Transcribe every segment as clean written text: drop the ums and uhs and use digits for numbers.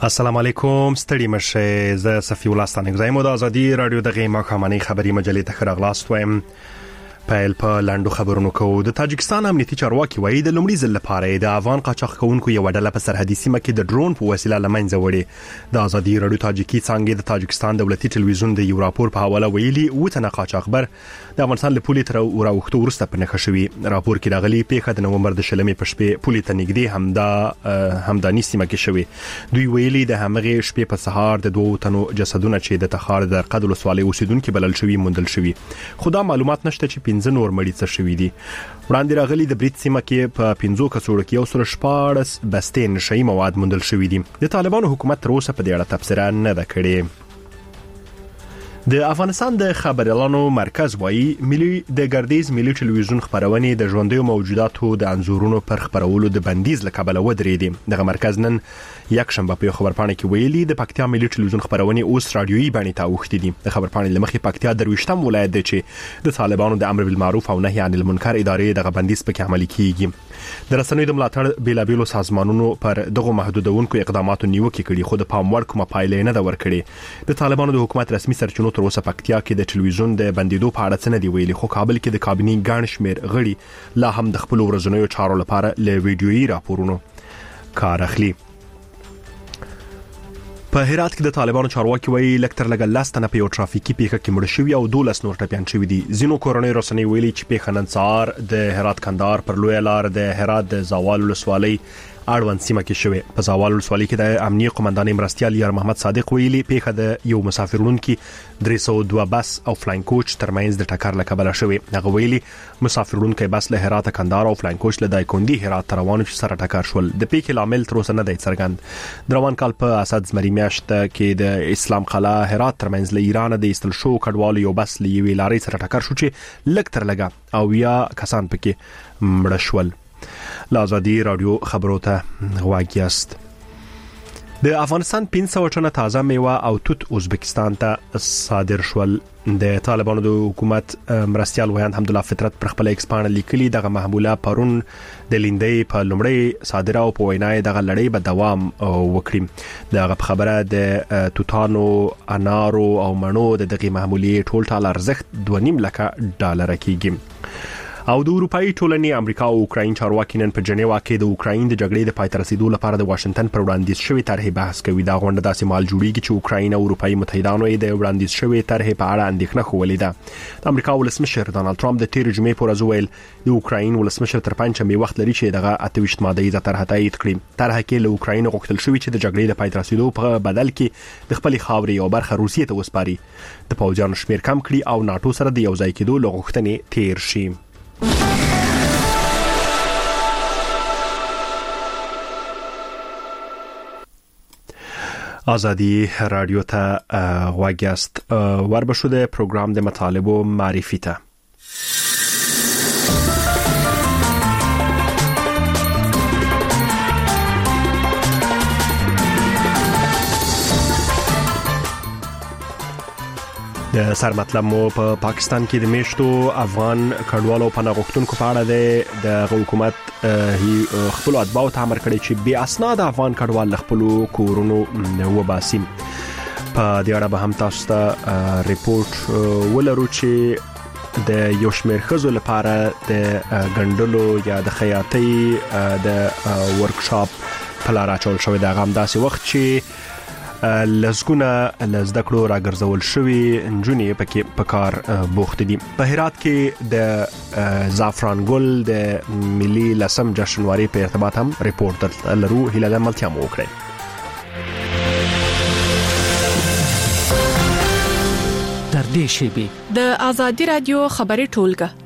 السلام علیکم ستړي مشه ز صفی الله ستانګ زایم د ازادي رادیو دغه مخامنی خبری مجلې ته خراغلاست وایم په لاندو خبرونو کو د تاجکستان امنیتي چارواکي وایي د لومړي ځل لپاره د افغان قاچاق کوونکو یو ډله په سرحدي سیمه کې د ډرون په وسیله لمنځه وړي د ازادي رادیو تاجکي څنګه د تاجکستان دولتي ټلویزیون د یو راپور په حواله ویلي وته قاچاقبر د افغانستان له پولې تر وراوختو ورسته په نخښه شوی راپور کې راغلي پیښه د نومبر د شلمې په شپې پولې ته نږدې همداني سیمه کې شوی دوی ویلي د همغه شپې په سهار د دوه تنو جسدونه چې د تخار د قدل سوالي اوسیدونکو بلل شوی موندل شوی خدا معلومات نشته چې 15 نور مړي څه شوی دي وړاندې راغلي د بریټ سیمه کې په 15 کڅوړو کې یو سره شپارس بستې نشئی مواد موندل شوی دي د طالبانو حکومت تر اوسه په دې اړه تبصره نه ده کړې د افغانستان د خبريالانو مرکز وایي ملي د ګردیز ملي ټلویزیون خبرونه د ژوندۍ موجوداتو د انزورونو پر خبرولو د بندیز لکبل ودرېدي دغه مرکز نن یک شنبه په خبرپاڼه کې ویلي د پکتیا ملي ټلویزیون خبرونه اوس رادیويي باندې تاوختي دي د خبرپاڼې لمخې پکتیا درويشتم ولایت دی چې د طالبانو د امر بالمعروف او نهي عن المنکر ادارې دغه بندیز پکې عملي کیږي د رسنیو د ملاتړ بیلابیلو سازمانونو پر دغه محدودونکو اقداماتو نیوکه کړي خو د پاموړ کومه پایله نه ده ورکړي د طالبانو د حکومت رسمي سرچینو تر اوسه پکتیا کې د ټلویزیون د بندیدو په اړه څه نه دی ویلي خو کابل کې د کابینې ګڼ شمېر غړي لا هم د خپل ورځنیو چارو لپاره له ویډیويي راپورونو کار اخلي په هرات کې د طالبانو چارواکي وایي لکتر لګل لاستنه په یو ټرافیکي پیښه کې مړ شوی او 12 نور ټپيان شوی دي زینو کورونی رسنۍ ویلي چې پیښه نن سهار د هرات کندهار پر لوی لار د هرات د زاوال ولسوالۍ اړوند سیمه کې شوی په زاوال ولسوالۍ کې د امنیه قومندان مرستيال یار محمد صادق ویلي پیښه د یو مسافرونکو 302 بس او فلاین کوچ ترمنځ د ټکر لکبل شوی هغه ویلي مسافرونکو بس له هرات کندهار او فلاین کوچ له دایکوندي هرات روانو چې سره ټکر شول د پیښې لامل تر اوسه نه دی څرګند دروان کال په اسد زمری میاشت کې د اسلام قلعه هرات ترمنځ له ایران د استل شو کډوالو یو بس لیوي لاري سره ټکر شو چې لکتر لګا او یا کسان پکې مړ شول لازادي رادیو خبرو ته غواګیاست د افغانستان 500 ټنه تازه میوه او توت ازبکستان ته صادر شول د طالبانو د حکومت مرستيال ویاند حمدالله فطرت پر خپل ایکس باندې لیکلي دغه محموله پرون د لیندې په لومړی صادره او په وینای دغه لړۍ به دوام وکړي دغه خبره د توتانو انارو او مڼو دغه محمولې ټول ټال ارزښت 2.5 لک ډالر کېږي او د اروپאי ټولنې امریکا او اوکراین چارواکي نن په جنیوا کې د اوکراین د جګړې د پای ته رسیدو لپاره د واشنگټن پر وړاندیز شوی طرحه بحث کوي دا غونډه داسې مال جوړیږي چې اوکراین او اروپאי متحدانو یې د وړاندیز شوی طرحه په اړه اندېښنه خولې ده د امریکا ولسمشر ډانلډ ټرمپ د تیر جمعې پر ورځ ویل د اوکراین ولسمشر تر پنځمې وخت لري چې دغه 28 ماده طرحه تایید کړي طرحه کې له اوکراین غوښتل شوی چې د جګړې د پای ته رسیدو په بدل کې د خپل خاورې یو برخه روسیې ته وسپاري د پوځیانو شمیر کم کړي او ناتو سره د یو ځای کېدو لغوښتنې تیر شي ازادي رادیو ته غواګیاست وربشو د پروګرام د مطالبو معرفي ته د سر مطلب مو په پاکستان کې د میشتو افغان کډوالو په نغښتونکو په اړه د حکومت خپل اتباعو ته امر کړی چې بې اسناد افغان کډوال خپل کورونو وباسي په دې اړه به هم تاسو ته ریپورت ولرو چې د یو شمېر خزو لپاره د غندلو یا د خیاطۍ د ورکشاپ په لار اچول شوی د غام داسې وخت چې لزګونه لزدکړو راګرځول شوی انجونی پکې په کار بوخت دي په هرات کې د زعفران ګل د ملي لسم جشنواري په ارتباط هم ریپورت لرو هیله ملتیا مو وکړي تر دې شی د ازادي رادیو خبري ټولګه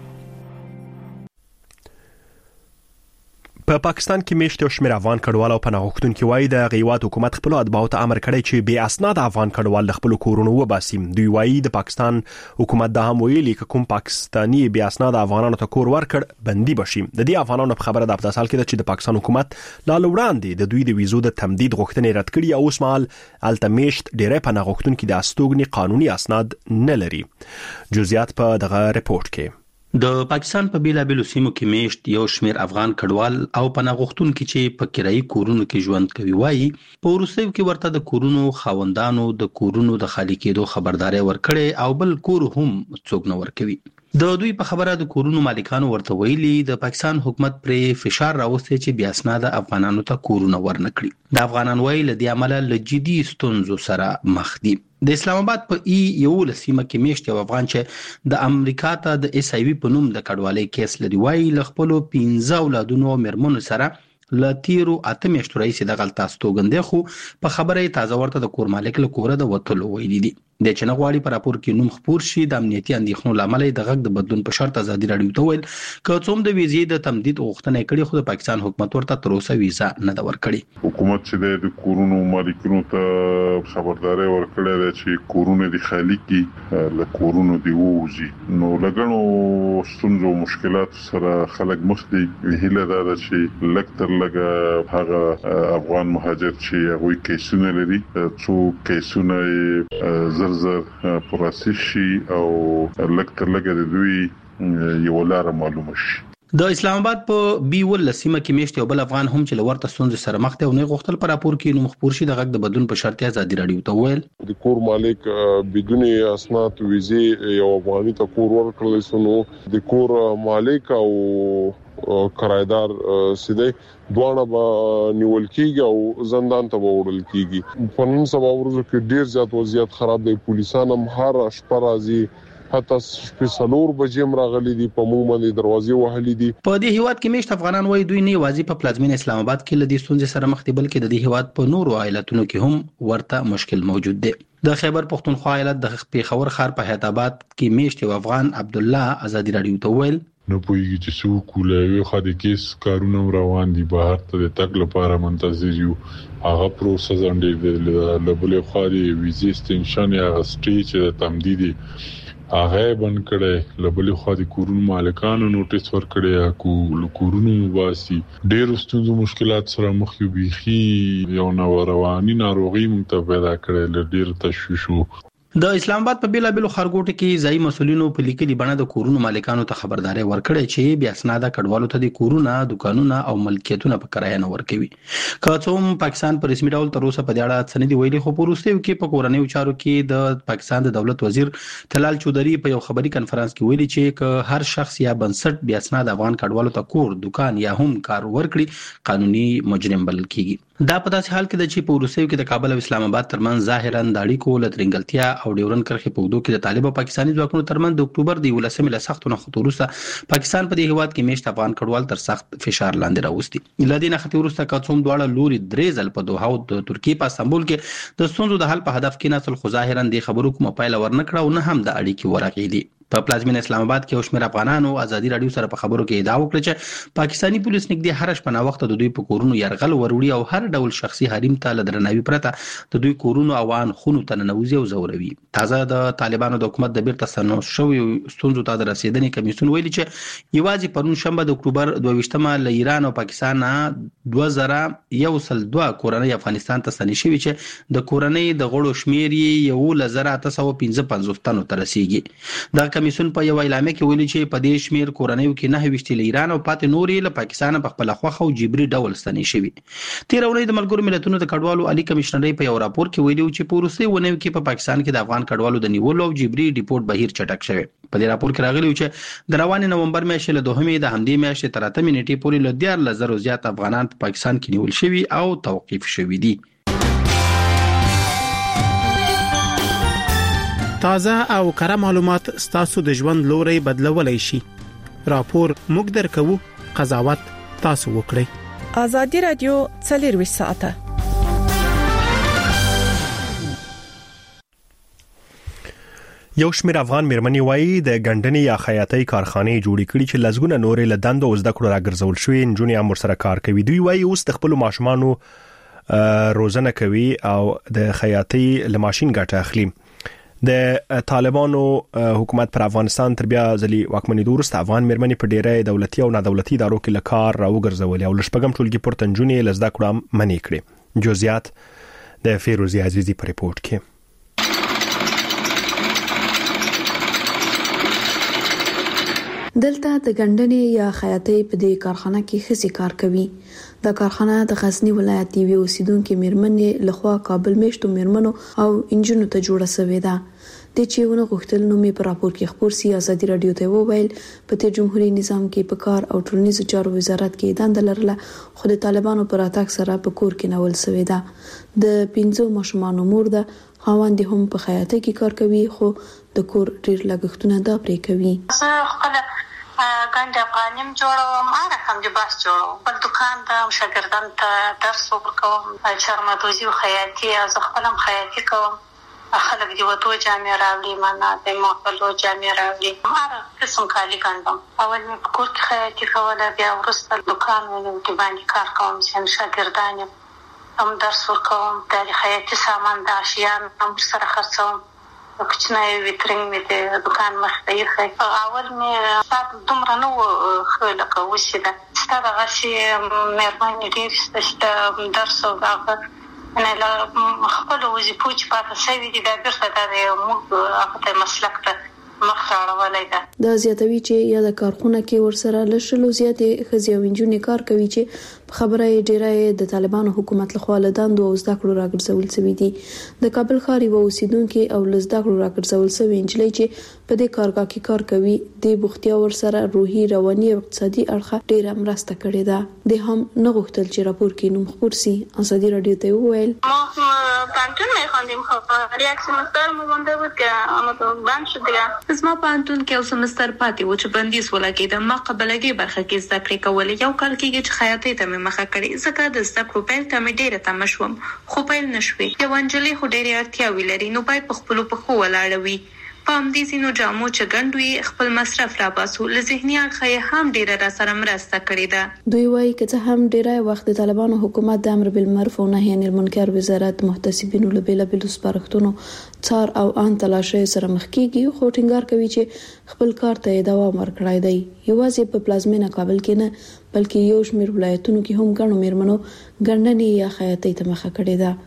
په پاکستان کې میشته شمیر افغان کډوال او پناهغښتونکو وایي د غیوات حکومت خپل اتباعو ته امر کړی چې بې اسناد افغان کډوال خپل کورونو وباسي دوی وایي د پاکستان حکومت د هم ویلي کوم پاکستاني بې اسناد افغانانو ته کور ورکړ بندي بشي د دې افغانانو په خبره د افداسال کې چې د پاکستان حکومت لا وړاندې د دوی د ویزو د تمدید غوښتنې رد کړي او اوس مهال التمیشت ډېرې پناهغښتونکو د استوګنې قانوني اسناد نه لري جزئیات په دغه ریپورت کې د پاکستان په بیلابېلو سیمو کې میشت یو شمېر افغان کډوال او پناه غوښتونکي چې په کرایي کورونو کې ژوند کوي وایي په وروستیو کې ورته د کورونو خاوندانو د کورونو د خالي کېدو خبرداري ورکړي او بل کور هم څوک نه ورکوي. د دوی په خبره د کورونو مالکانو ورته ویلي د پاکستان حکومت پرې فشار راوستي چې بیا اسناد افغانانو ته کورونه ورنکړي. د افغانان ویل د دې عمله له جدي ستونزو سره مخ دي. د اسلام آباد په یو لسیمه کې میشت یو افغان چې د امریکا ته د اس ای وی په نوم د کډوالۍ کیس لري وایي له خپل 15 اولادونو مرمنو سره ل تیرو 8 میاشتو رئیس د غلطه استوګندې خو په خبره تازه ورته د کور مالک له کوره د وټلو ویلي دي. د چنغواړي پر راپور کې نوم خپور شي د امنیتي اندېښنو لامل د غږ د بدلون په شرط ازادي راډیو ته ویل که څوم د ویزې د تمدید غوښتنه کړې خو د پاکستان حکومت ورته تر اوسه ویزا نه دا ورکړي. حکومت چې د کورونو مالکینو ته خبرداري ورکړې ده چې کورونه د خالي کې له کورونو دی ووځي نو لګنو ستونزو مشکلات سره خلک مخ دي. هیله ده چې لکتر لګه هغه افغان مهاجر چې هغه کیسونه لري څو کیسونه پروسس شي او لکتر لګه د دوی یو لار معلومه شي. د اسلام آباد په بي ول سیمه کې میشت یو بل افغان هم چې لورته ستونزې سره مخ ته او نه غوښتل پر راپور کې نوم خپور شي د غږ د بدلون په شرط ازادي راډیو ته ویل د کور مالک بدون اسناد ویزه یو افغاني ته کور ورکړل سنو د کور مالک او کرایدار سیده دوانه به نیول کیږي او زندان ته وړل کیږي. په نن سبا ورځو کې ډیر زیات وضعیت خراب دی. پولیسان هم هر شپه راځي حتی سپیشلور بجیم راغلي دي په موږ باندې دروازې وهلي دي. په دې هیواد کې میشت افغانان وایي دوی نه یوازې په پلازمین اسلام آباد کې لدی ستونزې سره مخ دي بلکې د دې هیواد په نورو ایالتونو کې هم ورته مشکل موجود دی. د خیبر پختونخوا ایالت د پیښور ښار په حیات آباد کې میشت یو افغان عبد الله ازادي راډیو ته ویل نو پوهیږي چې څوک ولوي خو د کیس کارونه روان دي بهر ته د تګ لپاره منتظر یو هغه پروسس انډې د لبلې خو د ویزې ستنشن یا سټیج د تمدید هغه بند کړي لبلې خو د کورونو مالکانو نوټیس ورکړي کورونو واسي ډېر ستونزو مشکلات سره مخ یو بيخي یو نو رواني ناروغي مونږ پیدا کړي ډېر تشویشو. د اسلام آباد په بیلابېلو ښارګوټو کې ځایي مسولینو په لیکلي بڼه د کورونو مالکانو ته خبرداري ورکړې چې بیا اسناد کډوالو ته د کورونه دکانونه او ملکیتونه په کرایه نه ورکوي. که څوم پاکستان په رسمي ډول تر اوسه په دې اړه څه نه دی ویلي خو په وروستیو کې په کورنیو چارو کې د پاکستان د دولت وزیر طلال چودري په یو خبري کانفرنس کې ویلي چې که هر شخص یا بنسټ بیا اسناد افغان کډوالو ته کور دکان یا هم کار ورکړي قانوني مجرم بلل کیږي. دا په داسې حال کې د چې په وروستیو کې د کابل او اسلام آباد ترمنځ ظاهرا د اړیکو لترنګلتیا او ډیورن کرښې په وګړو کې د طالب او پاکستاني ځواکونو ترمنځ د اکتوبر د 11 له سختو نښتو وروسته پاکستان په دې هیواد کې میشت افغان کډوال تر سخت فشار لاندې راوستي. لدې نښتې وروسته کڅوم دواړه لوري درې ځل په دوحه او د ترکیې په استانبول کې د ستونزو د حل په هدف کې نسل خو ظاهرا د خبرو کومه پایله ورنکړه او نه هم د اړیکې ورغېدي. په پلازمین اسلام آباد کې اوشمیر افغانانو ازادي راډیو سره په خبرو کې ادعا وکړه چې پاکستانی پولیس نږدې هر شپه نا وخت د دوی په کورونو يرغل وروړي او هر ډول شخصي حریم ته لدرناوي پرته د دوی کورونو او ان خونو ته ننوځي او زوروي. تازه د طالبانو د حکومت د بیرته ستنو شوی ستونزو ته د رسیدنې کمیسیون ویلي چې یوازې پرون شنبه د اکتوبر 22مه له ایران او پاکستان 2001 کورنۍ افغانستان ته ستنې شوی چې د کورنۍ د غړو شمیر یې 1955 تنو ته رسیدي. د کمیسیون په یو اعلامیه کې ویلي چې په دې شمیر کورنۍ کې 9 له ایران او پاتې نورې له پاکستان په خپل خوخه او جبري ډول ستنې شوی. تیر اونۍ د ملګرو ملتونو د کډوالو عالی کمشنرۍ په یو راپور کې ویلي چې په روسي ونیو کې په پاکستان کې د افغان کډوالو د نیولو او جبري ډیپورت بهیر چټک شوی. په دې راپور کې راغلی چې د روان نومبر میاشتې له 2مې د همدې میاشتې تر 8 نیټې پورې له 10,000 زیات افغانان په پاکستان کې نیول شوی او توقيف شوی دي. تازه او کره معلومات ستاسو د ژوند لوري بدلولای شي. راپور موږ درکو، قضاوت تاسو وکړئ. ازادي رادیو 24 ساعته. یو شمېر افغان میرمنې وایي د ګندنې یا خیاطۍ کارخانې جوړې کړي چې لزګونه نورې له دندو زده کړو راګرځول شوې نجونې هم ورسره کار کوي. دوی وایي اوس د خپل ماشومانو روزنه کوي او د خیاطۍ له ماشين ګټه اخلي. د طالبانو حکومت پر افغانستان تر بیا ځلې واکمنۍ وروسته افغان میرمنې په ډیری دولتي او نادولتي ادارو کې له کار راوګرځولې او لشپږم ټولګي پورته نجونې له زده کړو منې کړې. جزئیات د فیروزي عزیزي په ریپورت کې. دلته د ګندنې یا خیاطۍ په دې کارخانه کې خسي کار کوي. دا کارخانه د غزنی ولایت یوې اوسیدونکو میرمنې لخوا کابل میشتو میرمنو او انجنونو ته جوړه شوې ده. د چېونه غوښتل نو می پر راپور کې خبر سي ازادي رادیو ته وویل په تیر جمهوریت نظام کې په کار او ټولنیزو چارو وزارت کې دنده لرله خو د طالبانو پر اتاک سره په کور کې نول شوې ده. د 15 ماشومانو مور ده، خاوند هم په خیاطۍ کې کار کوي خو د کور ډیر لګښتونه دا پرې کوي. ګنډ افغانیم جوړوم، هم د باس جوړوم، بل دکان ته شاګردان ته درس ورکوم، چرمدوزي او خیاطي، زه خپلم خیاطي کوم. خلک دی وته جامې راوړي، معنا د مخلو جامې راوړي، هر قسم کالي ګنډم. اول مې په کور کې خیاطي کوله، بیا ورسته دکان ونیو کې باندې کار کوم، چې شاګردان هم درس ورکوم. د خیاطي سامان د اشیاء هم سره خرڅوم. کوچنی ویترینګ مې د دکان مخ ته یې اول مې سات دومره نو خلک وسیده ستاره غشي مېرمنې ډېر ست درس او هغه نه لا خپل وظیفو چې پاتې شوی دي د بیرته د موږ هغه مسلک ته مخ راوړلای ده. دا زیاتوي چې یا د کارخونه کې ورسره لشلو زیاتې خزي او انجونې کار کوي چې خبره یې ډیره د طالبانو حکومت لخوا لداندو او زده کړو راګرځول شوی دي. د کابل ښار یو اوسیدونکو او لزده کړو راګرځول شوی انجلۍ چې په دې کارګاه کې کار کوي د بوختیا ورسره روحي رواني او اقتصادي اړخ ډیره مرسته کړې ده. د هم نه غوښتل چې راپور کې نوم خبر سي. ازادي رادیو ته وویل پانتون مې خوندم خو ریاکشن مستر مې غونډه وکړه اما ته باندې شو دیګه زما پانتون کې اوس مستر پاتې و چې بندیز ولګیدم. ما قبلګي برخه کې زده کړې کولې، یو کال کې چې خیاطۍ ته مې مخه کړې، ځکه د زده کړو پیل ته مې ډیره تمه شوم خو پیل نشوي. یو انجلۍ خو ډیره اړتیا ولري نو باید په خپل پخو ولاړوي. په همدې ځینو جامو چې ګنډوي خپل مصرف را باسو، له ذهني اړخه هم ډیره را سره مرسته کړې ده. دوی وايي چې هم ډیره وخت د طالبانو حکومت د امر بالمعروف او نهي عن المنکر وزارت محتسبینو له بیلابیلو سپارښتنو څار او ان تلاشي سره مخ کیږي خو ټینګار کوي چې خپل کار ته دوام ورکړای دی. یوازې په پلازمینه کابل کې نه بلکې یو شمېر ولایتونو کې هم ګڼو میرمنو ګنډنې یا خیاطۍ ته مخه کړې ده.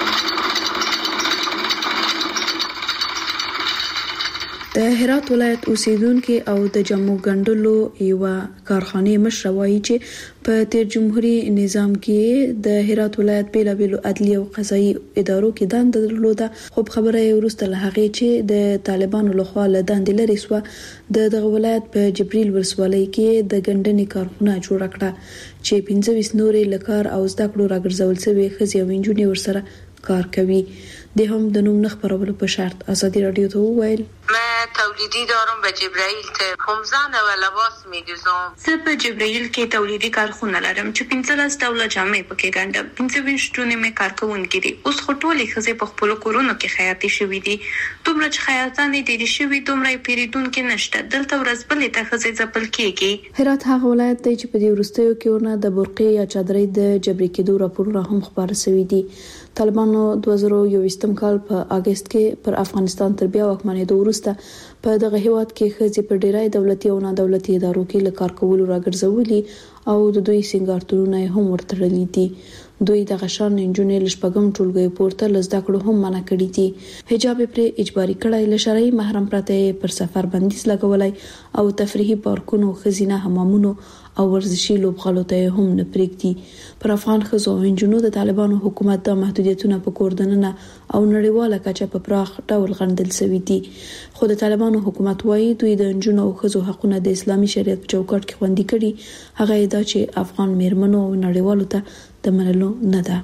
د هرات ولایت اوسیدونکو او د جامو ګنډلو یو کارخانه مشر وایي چې په تیر جمهوریت نظام کې د هرات ولایت بیلابیلو عدلي او قضایي ادارو کې دنده درلوده خو خبره یې ورسته له هغه چې د طالبانو لخوا له دندې لري سو د ولایت په جبريل ولسوالۍ کې د ګنډنې کارخانه جوړ کړه چې 15 نورې لکار او زده کړو راګرځول شوی خزي او انجونې ورسره کار کوي. د هم د نوم نخ پرولو په شرط. ازادي رادیو ته وویل تولیدی دارم به جبرائیل ته همزن و لباس می‌دوزم. زه په جبرائیل کې تولیدي کارخونه لرم چې 15 ډوله جامې پکې ګنډم. 15 شتونه مې کارکونکي دي. اوس خو ټولې ښځې په خپل کورونو کې خیاطي شوې دي. دومره چې خیاطانې ډېرې شوې دومره پیریدونکو نشته. دلته ورځ بلې ته ښځې ځپل کېږي. هرات هغه ولایت دی چې په دې وروستیو کې ورنه د برقې یا چادرې د جبري کېدو راپورونه هم خبر شوي دي. طالبانو 2021 کال په اگست کې پر افغانستان تر بیا واکمنېدو وروسته په دغه هیواد کې خځې په ډیری دولتي او نه دولتي ادارو کې لکار کول راګرځولي او د دوی سنگارتونه هم ورتړلي دي. دوی د غشان انجونې لشپګم ټولګي پورته لزده کړو هم منع کړی دي. حجاب پر اجباري کړای لشرعي محرم پرته پر سفر بندیز لګولای او تفریحي پارکونو خزینه حمامونو او ورزشي لوبغالو ته هم نه پرېږدي. پر افغان خزو او انجونو د طالبانو حکومت د محدودیتونو په کوردننه او نړیواله کچه په پراخ ډول غندل شوی دي. خو د طالبانو حکومت وايي دوی د انجونو او خزو حقونه د اسلامي شریعت په چوکاټ کې خوندي کړي. هغه دا چې افغان میرمنو او نړیوالو ته د منلو نه ده.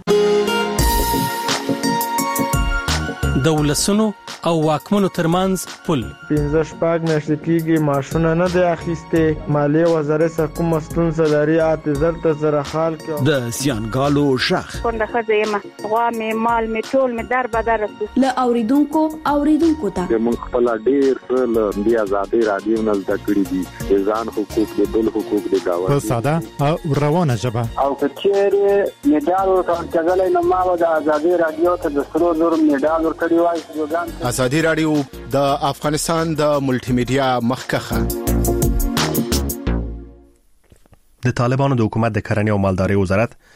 د ولسونو او واکمنو ترمنځ پل 15 میاشتې کېږي ماشونه نه دی اخیسته. مالیه وزارت سره کوم ستونزه لري اعتذار ته سره حال کې د زیانګالو شخ څنګه خزه غوا مې مال مې ټول مې در بدر له اوریدونکو ته موږ خپل ډیر له بیا آزادي رادیو نه زده کړی دي ځان حقوق دي بل حقوق دي دا په ساده او روانه ژبه او کچېر میډال ورکړل نو ما د آزادي رادیو ته د سرو زر میډال ورکړی وای. ازادي رادیو د افغانستان د ملټي میډیا مخکخه. د طالبانو د حکومت د کرنې او مالدارۍ وزارت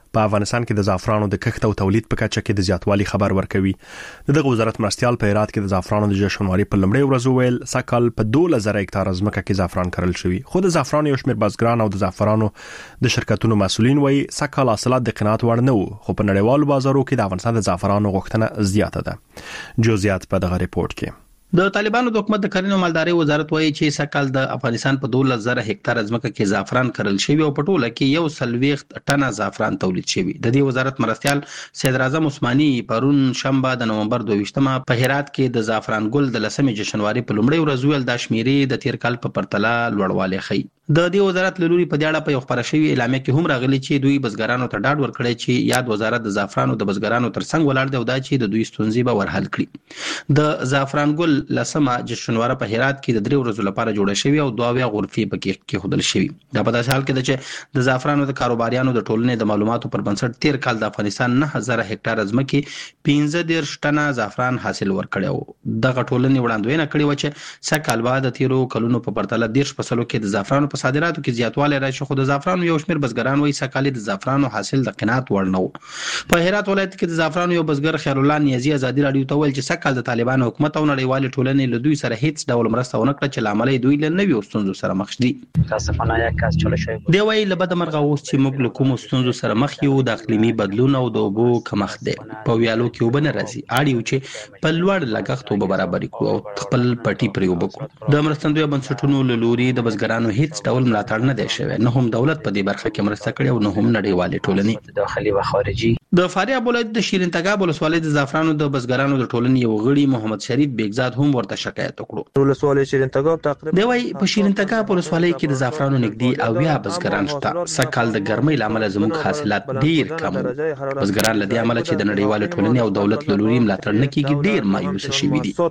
په افغانستان کې د زعفرانو د کښت او تولید په کچه کې د زیاتوالي خبر ورکوي. دغه وزارت مرستيال په هرات کې د زعفرانو د جشنواري په لومړۍ ورځ ویل سکهال په 12000 هکتار ځمکه کې زعفران کرل شوی. خو د زعفرانو یو شمېر بزګران او د زعفرانو د شرکتونو مسؤلین وایي سکهال حاصلات د قناعت وړ نه وو، خو په نړیوالو بازارو کې د افغانستان د زعفرانو غوښتنه زیاته ده. جزئیات په دغه ریپورت کې. د طالبانو د حکومت د کرنې او مالدارۍ وزارت وایي چې سکهال د افغانستان په 12000 هکتار ځمکه کې زعفران کرل شوی او په ټوله کې 140 ټنه زعفران تولید شوی. د دې وزارت مرستيال صدر اعظم عثماني پرون شنبه د نومبر 22مه په هرات کې د زعفران ګل د 10 جشنواري په لومړۍ ورځ ویل د شمیرې د تیر کال په پرتله لوړوالی خي. د دې وزارت لوري په دیاړه په یو خبره شوی اعلامیه کې هم راغلي چې دوی بزګرانو ته ډاډ ورکړی چې یاد وزارت د زعفرانو د بزګرانو ترڅنګ ولاړ دی او دا چې د دوی ستونزې به ورحل کړي. د زعفران ګل لسمه جشنواره په هرات کې د 3 ورځې لپاره جوړه شوی او 2 غرفې پکې کې خودل شوی. دا په داسې حال کې ده چې د زعفرانو د کاروباریانو د ټولنې د معلوماتو پر بنسټ تیر کال د افغانستان 9000 هکتار ځمکې 15 ټنه زعفران حاصل ورکړیو. دغه ټولنې وړاندوینه کړې و چې سکهال بعد د تیرو کلونو په پرتله 10 فصلو کې د زعفرانو په صادراتو کې زیاتوالی راشي، خو د زعفرانو یو شمېر بزګران وایي سکهال د زعفرانو حاصل د قناعت وړ نه و. په هرات ولایت کې د زعفرانو یو بزګر خیر الله نیازي ازادي رادیو ته ویل چې سکهال د طالبانو حکومت او نړیوال ټولنې له دوی سره هیڅ ډول مرسته ونه کړه چې لامل دوی له نوي ستونزو سره مخ دي. متاسفانه یک کس چاله شوی دی وایي له بده مرغه اوس چې موږ له کوم ستونزو سره مخ یو د اقلیمي بدلون او د اوبو کمښت دی. په ویالو کې اوبه نه راځي، اړ یو چې په لوړ لګښت اوبه برابر کړو او خپل پټي پرې اوبه کړو. د مرستندوی بنسټونو له لوري د بزګرانو هیڅ ډول ملاتړ نه دی شوی، نه هم دولت په دې برخه کې مرسته کړې او نه هم نړیوالې ټولنې داخلي و خارجي. د فاریاب ولایت د شیرین تګاب ولسوالۍ د زعفرانو د بزګرانو د ټولنې یو غړي محمد شریف بیگزاد هم ورته شکایت وکړو. ولسوالۍ شیرین تګاب تقریبا دی وايي په شیرین تګاب ولسوالۍ کې د زعفرانو نږدې او یا بزګران شته. سکهال د ګرمۍ لامل زموږ حاصلات ډیر کم، بزګران له دې عمله چې د نړیوال ټولنې او دولت له لوري ملاتړ نه کیږي ډیر مایوس شوي دي.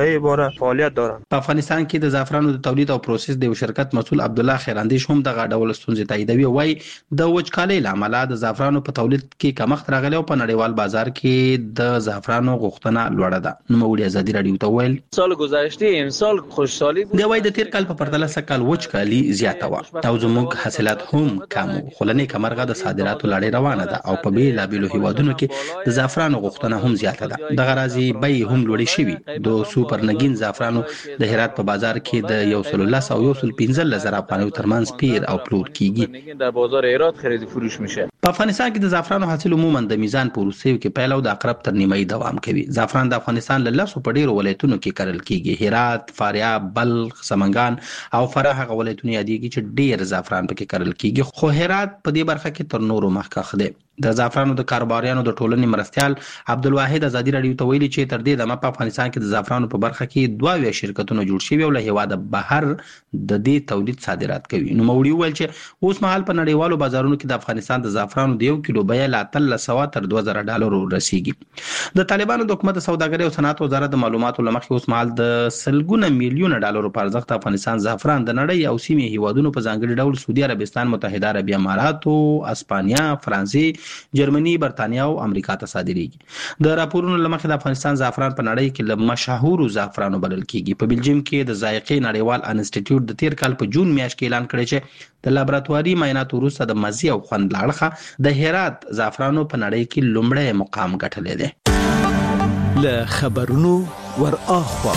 په افغانستان کې د زعفرانو د تولید او پروسس د یو شرکت مسؤل عبد الله خیراندیش هم دغه ډول ستونزې تاییدوي. وايي د وچکالۍ لامل د زعفرانو په تولید کې کمښت راغلی او په نړیوال بازار کې د زعفرانو غوښتنه لوړه ده. نوموړي ازادي رادیو ته ویل سال گذشته امسال خوشحالي دی وايي د تیر کال په پرتله سکهال وچکالي زیاته و او زموږ حاصلات هم کم وو، خو لنې کمرغه د صادراتو لړۍ روانه ده او په بیلابیلو هیوادونو کې د زعفرانو غوښتنه هم زیاته ده. دغه راځي بیې هم لوړې شوي. د سوپر نګین زعفرانو د هرات په بازار کې د 110 او 115 افغانیو ترمنځ پیر او پلور کیږي. در بازار هرات خرید فروش میشه. په افغانستان کې د زعفرانو حاصل عموما د میزان په وروستیو کې پیل او د اقرب تر نیمایي دوام کوي. زعفران د افغانستان له لاسو په ډیرو ولایتونو کې کرل کیږي. هرات، فاریاب، بلخ، سمنګان او فراه هغه ولایتونه یادېږي چې ډیر زعفران پکې کرل کیږي، خو هرات په دې برخه کې تر نورو مخکښ دی. د زعفرانو د کاروباریانو د ټولنې مرستيال عبدالواحد ازادي رادیو ته ویلي چې تر دې دمه په افغانستان کې د زعفرانو په برخه کې 22 شرکتونه جوړ شوي او له هیواده بهر د دې تولید صادرات کوي. نو موري ویل چې اوس مهال په نړیوالو بازارونو کې د افغانستان د زعفرانو د 1 کیلو بیه لا $300 تر $2000 رسیږي. د طالبانو د حکومت سوداګرۍ او صنعت وزارت د معلوماتو لمخې اوس مهال د سلګونه میلیونه ډالرو په ارزښت افغانستان زعفران د نړۍ او سیمې هیوادونو په ځانګړي ډول سعودي عربستان، متحده عربي اماراتو، اسپانیا، فرانسې، جرمني، برتانیا او امریکا ته صادریږي. د راپورونو لمخې د افغانستان زعفران په نړۍ کې له مشهورو زعفرانو بلل کیږي. په بلجیم کې د ذائقې نړیوال انسټیټیوټ د تیر کال په جون میاشت کې اعلان کړی چې د لابراتواري معایناتو وروسته د مزي او خوند لاړخه د هرات زعفرانو په نړۍ کې لومړی مقام ګټلی دی. له خبرونو ور اخوا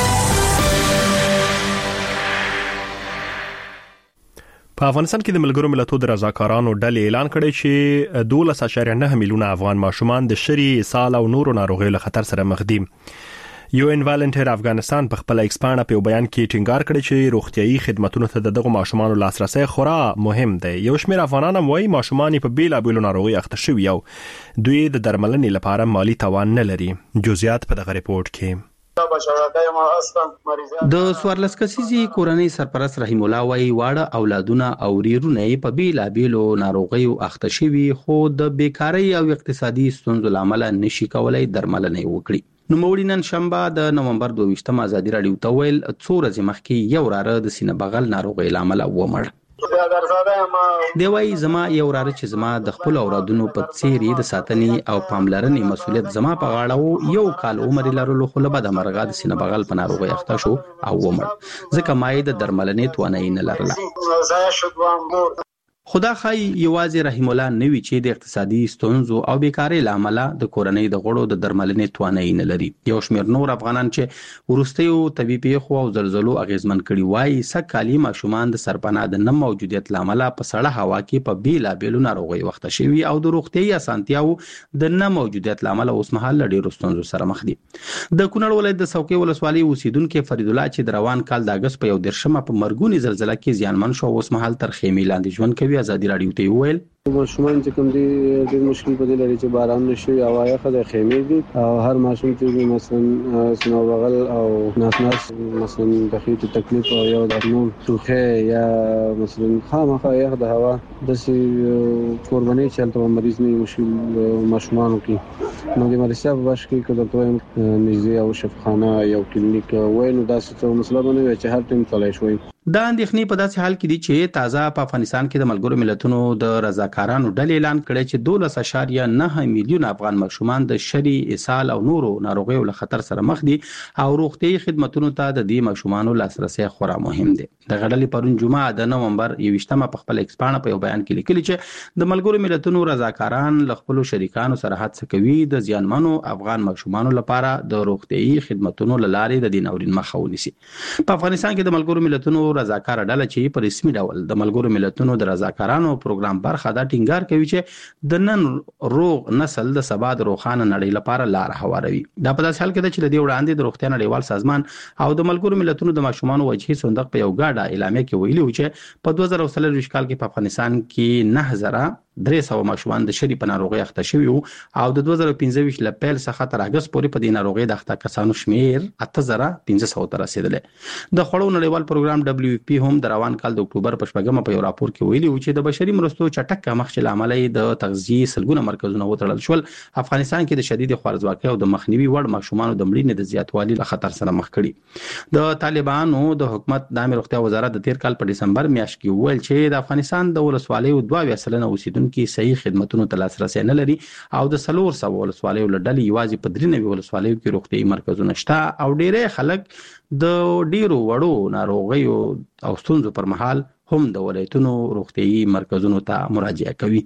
په افغانستان کې د ملګرو ملتونو د رضاکارانو ډلې اعلان کړی چې 12.9 میلیونه افغان ماشومان د شری، اسهال او نورو ناروغیو له خطر سره مخ دي. یو ان والنټیر افغانستان په خپل ایکسپانډ په بیان کې ټینګار کړی چې روغتيایي خدماتو ته دغه ماشومان لاسرسي خورا مهم دی. یو شمېر افغانان هم وايي ماشومان په بیلابیلو ناروغي اخته شوي او دوی د درملنې لپاره مالی توان نه لري. جزئیات په دغه ریپورت کې. د سوارلس کسیزي کورنۍ سرپرست رحیم الله وايي واړه اولادونه او ریرونه په بیلابیلو ناروغیو اخته شوي خو د بیکاری او اقتصادي ستونزو لامل نشي کولای درملنه وکړي. نو موري نن شنبه د نومبر 22 ازادي رادیو ته ویل څو ورځې مخکې یو راره د سینه بغل ناروغي لامل ومړ. دی وايي زما یو راره چې زما د خپل اولادونو په څیرې د ساتنې او پاملرنې مسولیت زما په غاړه وو. یو کال عمر لرلو خو له بده مرغه د سینه بغل په ناروغي اخته شو او ومړ ځکه ما یې د درملنې توانایي نه لرله. خدا خای یوازې رحیم الله نوی چې د اقتصادي ستونزو او بیکاری لامل د کورنۍ د غړو د درملنې توانایي نه لري. یو شمېر نور افغانان چې ورستیو طبي پیښو او زلزلو اغیزمن کړي وای سکالي ماشومان د سرپناه د نه موجودیت لامل په سړه هوا کې په بیلابېلو ناروغیو وخته شوي او د روغتيایي اسانتیاو د نه موجودیت لامل اوس مهال ډېر ستونزو سره مخ دي. د کونړ ولایت د څوکۍ ولسوالۍ اوسیدونکو فرید الله چې د روان کال د اگست په 1 په مرګونی زلزلہ کې زیانمن شو اوس مهال تر خیمې لاندې ژوند کوي. ازادي رادیو ته ویل ماشومان چې کوم دي ډېر مشکل په دې لري چې باران نشي او یخه د خیمې دي او هر ماشوم چې مثلا سنو بغل او ناس مثلا د خېټې تکلیف او یو د نوم توخه یا مثلا خامخا یخ د هوا د قرباني چلته مریض نه مشکل ماشومان کې نو د مرسته په باش کې کله ته نږدې او شفاخانه یو کلینیک وای نو دا څه مسله باندې چې هر ټیم تلای شوی. دا اندېښنې په داسې حال کې دي چې تازه په افغانستان کې د ملګرو ملتونو د رضاکارانو ډلې اعلان کړی چې 12.9 میلیون افغان ماشومان د شری اسهال او نورو ناروغیو له خطر سره مخ دي او روغتيایي خدماتو ته د دې ماشومانو لاسرسي خورا مهم دي. د غړلې پرون جمعه د نومبر 21 په خپل ایکسپانه په یو بیان کې لیکلي چې د ملګرو ملتونو رضاکاران له خپل شریکانو سره هڅه کوي د ځانمنو افغان ماشومانو لپاره د روغتيایي خدماتو لارې د دیناورین مخه ونیسي. په افغانستان کې د ملګرو ملتونو رضاکار ډله چې په رسمي ډول د ملګرو ملتونو د رضاکارانو پروګرام برخه دا ټینګار کوي چې د نن روغ نسل د سبا د روخانه نړۍ لپاره لار هواروي. دا په داسې حال کې چې د دې وړاندې د روغتیا نړیوال سازمان او د ملګرو ملتونو د ماشومانو وجهي صندوق په یو ګډه اعلامیه کې ویلي و چې په 2023 کال کې په افغانستان کې 9300 ماشومان د شری په ناروغي اخته شوي او د 2015 ل پیل څخه تر اگست پورې په دې ناروغي د اخته کسانو شمیر 8500 ته رسیدلی. د خړو نړیوال پروګرام WFP هم د روان کال د اکتوبر په شپږمه په یو راپور کې ویلي و چې د بشري مرستو چټک کمښت لامل د تغذیه سلګونه مرکزونه وتړل شول. افغانستان کې د شدید خوارځواکۍ او د مخنیوي وړ ماشومان د مړینې د زیاتوالي له خطر سره مخ کړي. د طالبانو د حکومت د امر روغتیا وزارت د تیر کال په دسمبر میاشت کې ویل چې د افغانستان د ولسوالیو 2% اوسیدونکو کې صحیح خدماتونو ته لاسرسي نه لري او د 300 ولسوالیو لړل یوازې په 93 ولسوالیو کې روغتيایي مرکزونه شته او ډېری خلک د ډیرو وړو ناروغیو او ستونزو پر مهال هم د ولایتونو روغتيایي مرکزونو ته مراجعه کوي.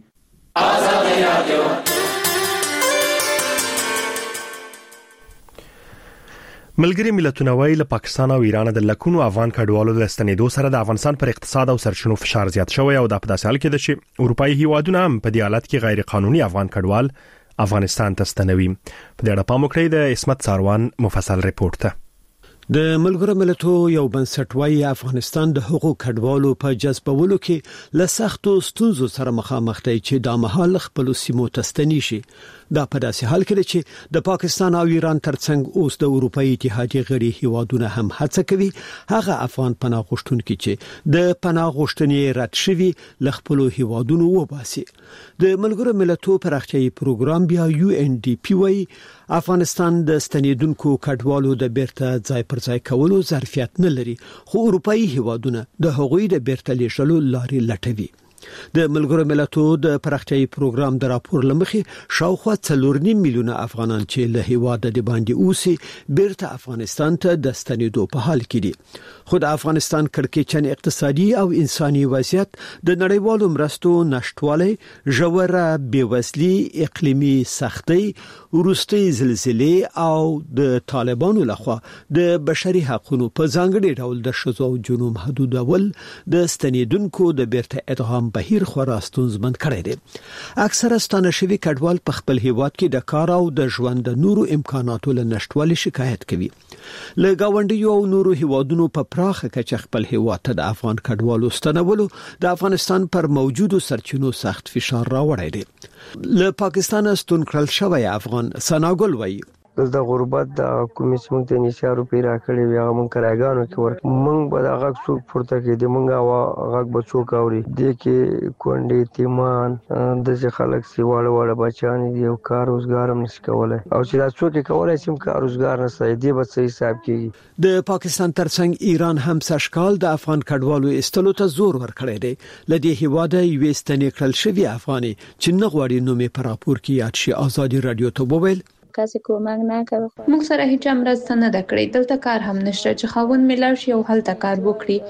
ملګری ملتونه وایي له پاکستان او ایران د لکونو افغان کډوالو د ستنېدو سره د افغانستان پر اقتصاد او سرچینو فشار زیات شوی او د په داسې حال کې ده چې اروپאי هیوادونه هم په دې حالت کې غیر قانوني افغان کډوال افغانستان ته ستنوي. په دې اړه پام وکړئ د اسمت ساروان مفصل ریپورت ته. د ملګرو ملتونو یو بنسټ وايي افغانستان د حقوق کډوالو په جذبولو کې له سختو ستونزو سره مخامخ دی چې د مهال خپل سیمو تستنی شي. دا په داسې حال کې چې د پاکستان او ایران ترڅنګ اوس د اروپאי اتحادیه غړي هیوادونه هم هڅه کوي هغه افغان پناه غوښتونکي چې د پناه غوښتنې رد شوي له خپل هیوادونو وباسي. د ملګرو ملتونو پراختیايي پروګرام بیا UNDP وايي افغانستان د ستنیدونکو کډوالو د بیرته ځای پر ځای کولو ظرفیت نه لري خو اروپאי هیوادونه د هغوی د بیرته لیږلو لارې لټوي. د ملګرو ملتونو د پراختیايي پروګرام د راپور لمخې شاوخوا 4.5 میلیونه افغانان چې له هیواده د باندې اوسي بیرته افغانستان ته د ستنېدو په حال کې دي. خو د افغانستان کړکېچن اقتصادي او انساني وضعیت د نړیوالو مرستو نشټوالی ژوره بېوزلي اقلیمي سختۍ وروستي زلزلې او د طالبانو لخوا د بشري حقوقو په ځانګړي ډول د شذو او جنوم محدودول د ستنېدونکو د بیرته ادغام بهیر خورا ستونزمن کړی دی. اکثره ستانه شوي کډوال په خپل هیواد کې د کار او د ژوند د نورو امکاناتو له نشټوالي شکایت کوي. له گاونډیو او نورو هیوادونو په پراخه کچه خپل هیواد ته د افغان کډوالو ستنولو د افغانستان پر موجودو سرچینو سخت فشار راوړی دی. له پاکستان ستون کړل شوی افغان سناګل وایي د غربت د حکومت څنګه ته نشه روپی راکړي وي هغه مونږ کراګانو کې ورک مونږ به هغه څوک پورته کې د مونږه هغه به څوک اوري د کې کونډې تیمان د خلک سی واړه بچان دي او کار روزګار هم نشي کولای او چې دا څوک کولای شي کار روزګار نه سایدي به صحیح حساب کیږي. د پاکستان ترڅنګ ایران هم سشکال د افغان کډوالو استلو ته زور ورکړی دی. لدې هیواده یو ستنې کړل شوی افغاني چې نه غواړي نو می پر راپور کې یاد شي ازادي رادیو ته وویل کاسې کومک نه کوي. موږ سره هیڅ مرسته نه کړې. دلته کار هم نشته چې خاوند ملار شي او هلته کار وکړي.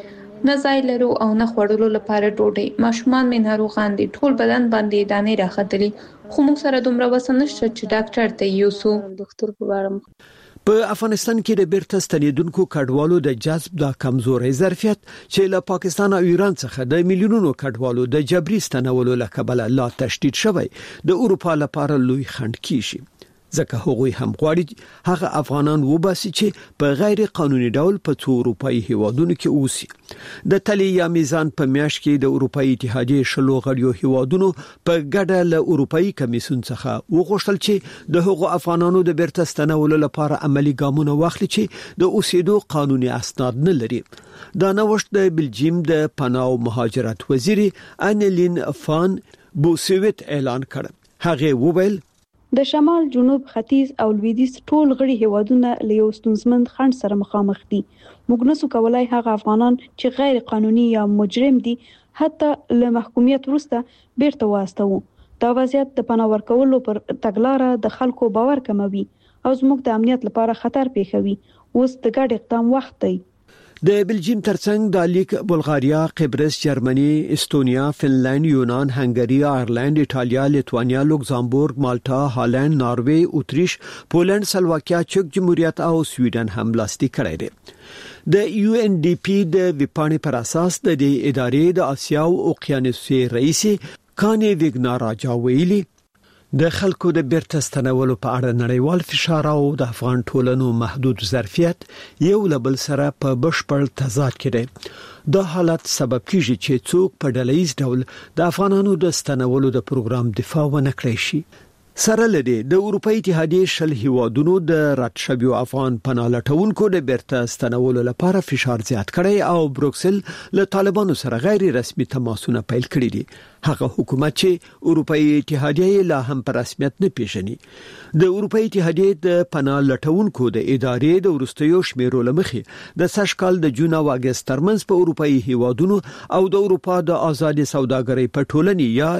نه ځای لرو او نه خوړلو لپاره ډوډۍ. ماشومان مې ناروغان دي، ټول بدن باندې دانې راختلي، خو موږ سره دومره وسه نشته چې ډاکټر ته یوسو. ډاکټر په اړه په افغانستان کې د بیرته ستنیدونکو کډوالو د جذب د کمزوري ظرفیت چې له پاکستان او ایران څخه د میلیونونو کډوالو د جبري ستنولو لکبل لا تشدید شوی د اروپا لپاره لوی خنډ کیږي. ځکه هغوی هم غواړي هغه افغانان وباسي چې په غیر قانوني ډول په څو اروپאי هیوادونو کې اوسي. د تلی یا میزان په میاشت کې د اروپאי اتحادیې شلو غړیو هیوادونو په ګډه له اروپאי کمیسیون څخه وغوښتل چې د هغو افغانانو د بیرته ستنولو لپاره عملی ګامونه واخلي چې د اوسېدو قانوني اسناد نه لري. دا نوښت د بلجیم د پناه او مهاجرت وزیر انلین فان بوسویت اعلان کړ. هغه وویل د شمال، جنوب، ختیځ او لویدیځ ټول غړي هیوادونه له یو ستونزمن خنډ سره مخامخ دي. موږ نسو کولای هغه افغانان چې غیر قانوني یا مجرم دي حتی له محکومیت وروسته بیرته واستو. دا وضعیت د پناه ورکولو پر تګلارې د خلکو باور کموي او زموږ د امنیت لپاره خطر پیښوي. اوس د ګډ اقدام وخت دی. د بلجیم ترڅنګ د لیک بلغاریا، قبرس، جرمني، استونیا، فنلند، یونان، هنګری، آیرلند، ایټالیا، لیتوانیا، لوکزامبورګ، مالټا، هالند، ناروې، اتریش، پولند، سلواکیا، چک جمهوریت او سویډن هم لاسلیک کړی دی. د یو ان ډي پی د وپاڼې پر اساس د دې ادارې د آسیا او اوقیانوسي رئیس کانی ویګناراجا ویلي د خلکو د بیرته ستنولو په اړه نړیوال فشار او د افغان ټولنو محدود ظرفیت یو لبل سره په بشپړ تضاد کې دی. دا حالت سبب کیږي چې څوک په ډلهیز ډول د افغانانو د ستنولو د پروګرام دفاع ونه کړی شي. سره لدی د اروپאי اتحادیې شل هیوادونو د راتشبیو افغان پناه لټونکو د بیرته ستنولو لپاره فشار زیات کړی او بروکسل له طالبانو سره غیر رسمي تماسونه پیل کړی دي. هغه حکومت چې اروپאי اتحادیې لا هم په رسمیت نه پیژني. د اروپאי اتحادیې د پناه لټونکو د ادارې د ورستیو شمیرو لمخې د سشکال د جون او اگست ترمنځ په اروپאי هیوادونو او د اروپا د آزاد سوداګرۍ په ټولنې یا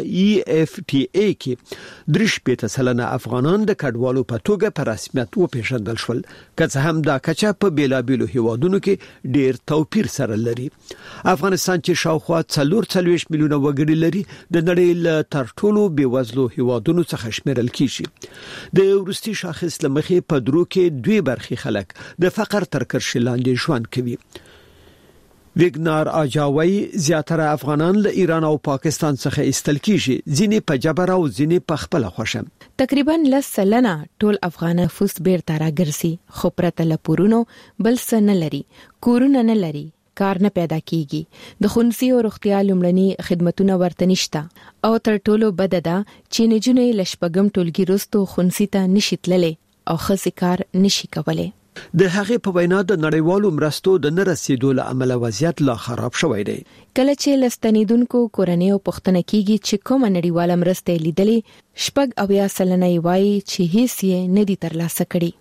EFTA کې 3% افغانان د کډوالو په توګه په رسمیت وپیژندل شول. که هم دا کچه په بیلابیلو هیوادونو کې ډیر توپیر سره لري. افغانستان چې شاوخوا 44 میلیونه وګړي لري د نړۍ له تر ټولو بیوزلو هیوادونو څخه شمیرل کیږي. د ورستي شاخص لمخې په درو کې 2 برخې خلک د فقر تر کرښې لاندې ژوند کوي. ویګنار اجاوي زیاتره افغانان له ایران او پاکستان څخه ایستل کیږي، ځینې په جبر او ځینې په خپل خوښه. تقریبا 10% ټول افغان نفوس بیرته راګرځي، خو پرته له پورونو بل څه نه لري، کورونه نه لري، کار نه پیدا کیږي، د خونسي او روغتیا لومړني خدماتونه ورته نشته او تر ټولو بد ده چې نجونې لشپګم ټولګي وروسته خونسي ته نشي تللی او خاص کار نشي کولای. د هغه په وینا د نړیوالو مرستو د نه رسیدو له امله وضعیت لا خراب شوی دی. کله چې لستنیدونکو کورنۍ او پښتنه کیږي چې کومه نړیواله مرسته لیدلې 80% وایي چې هیڅ یې نه دي ترلاسه کړي.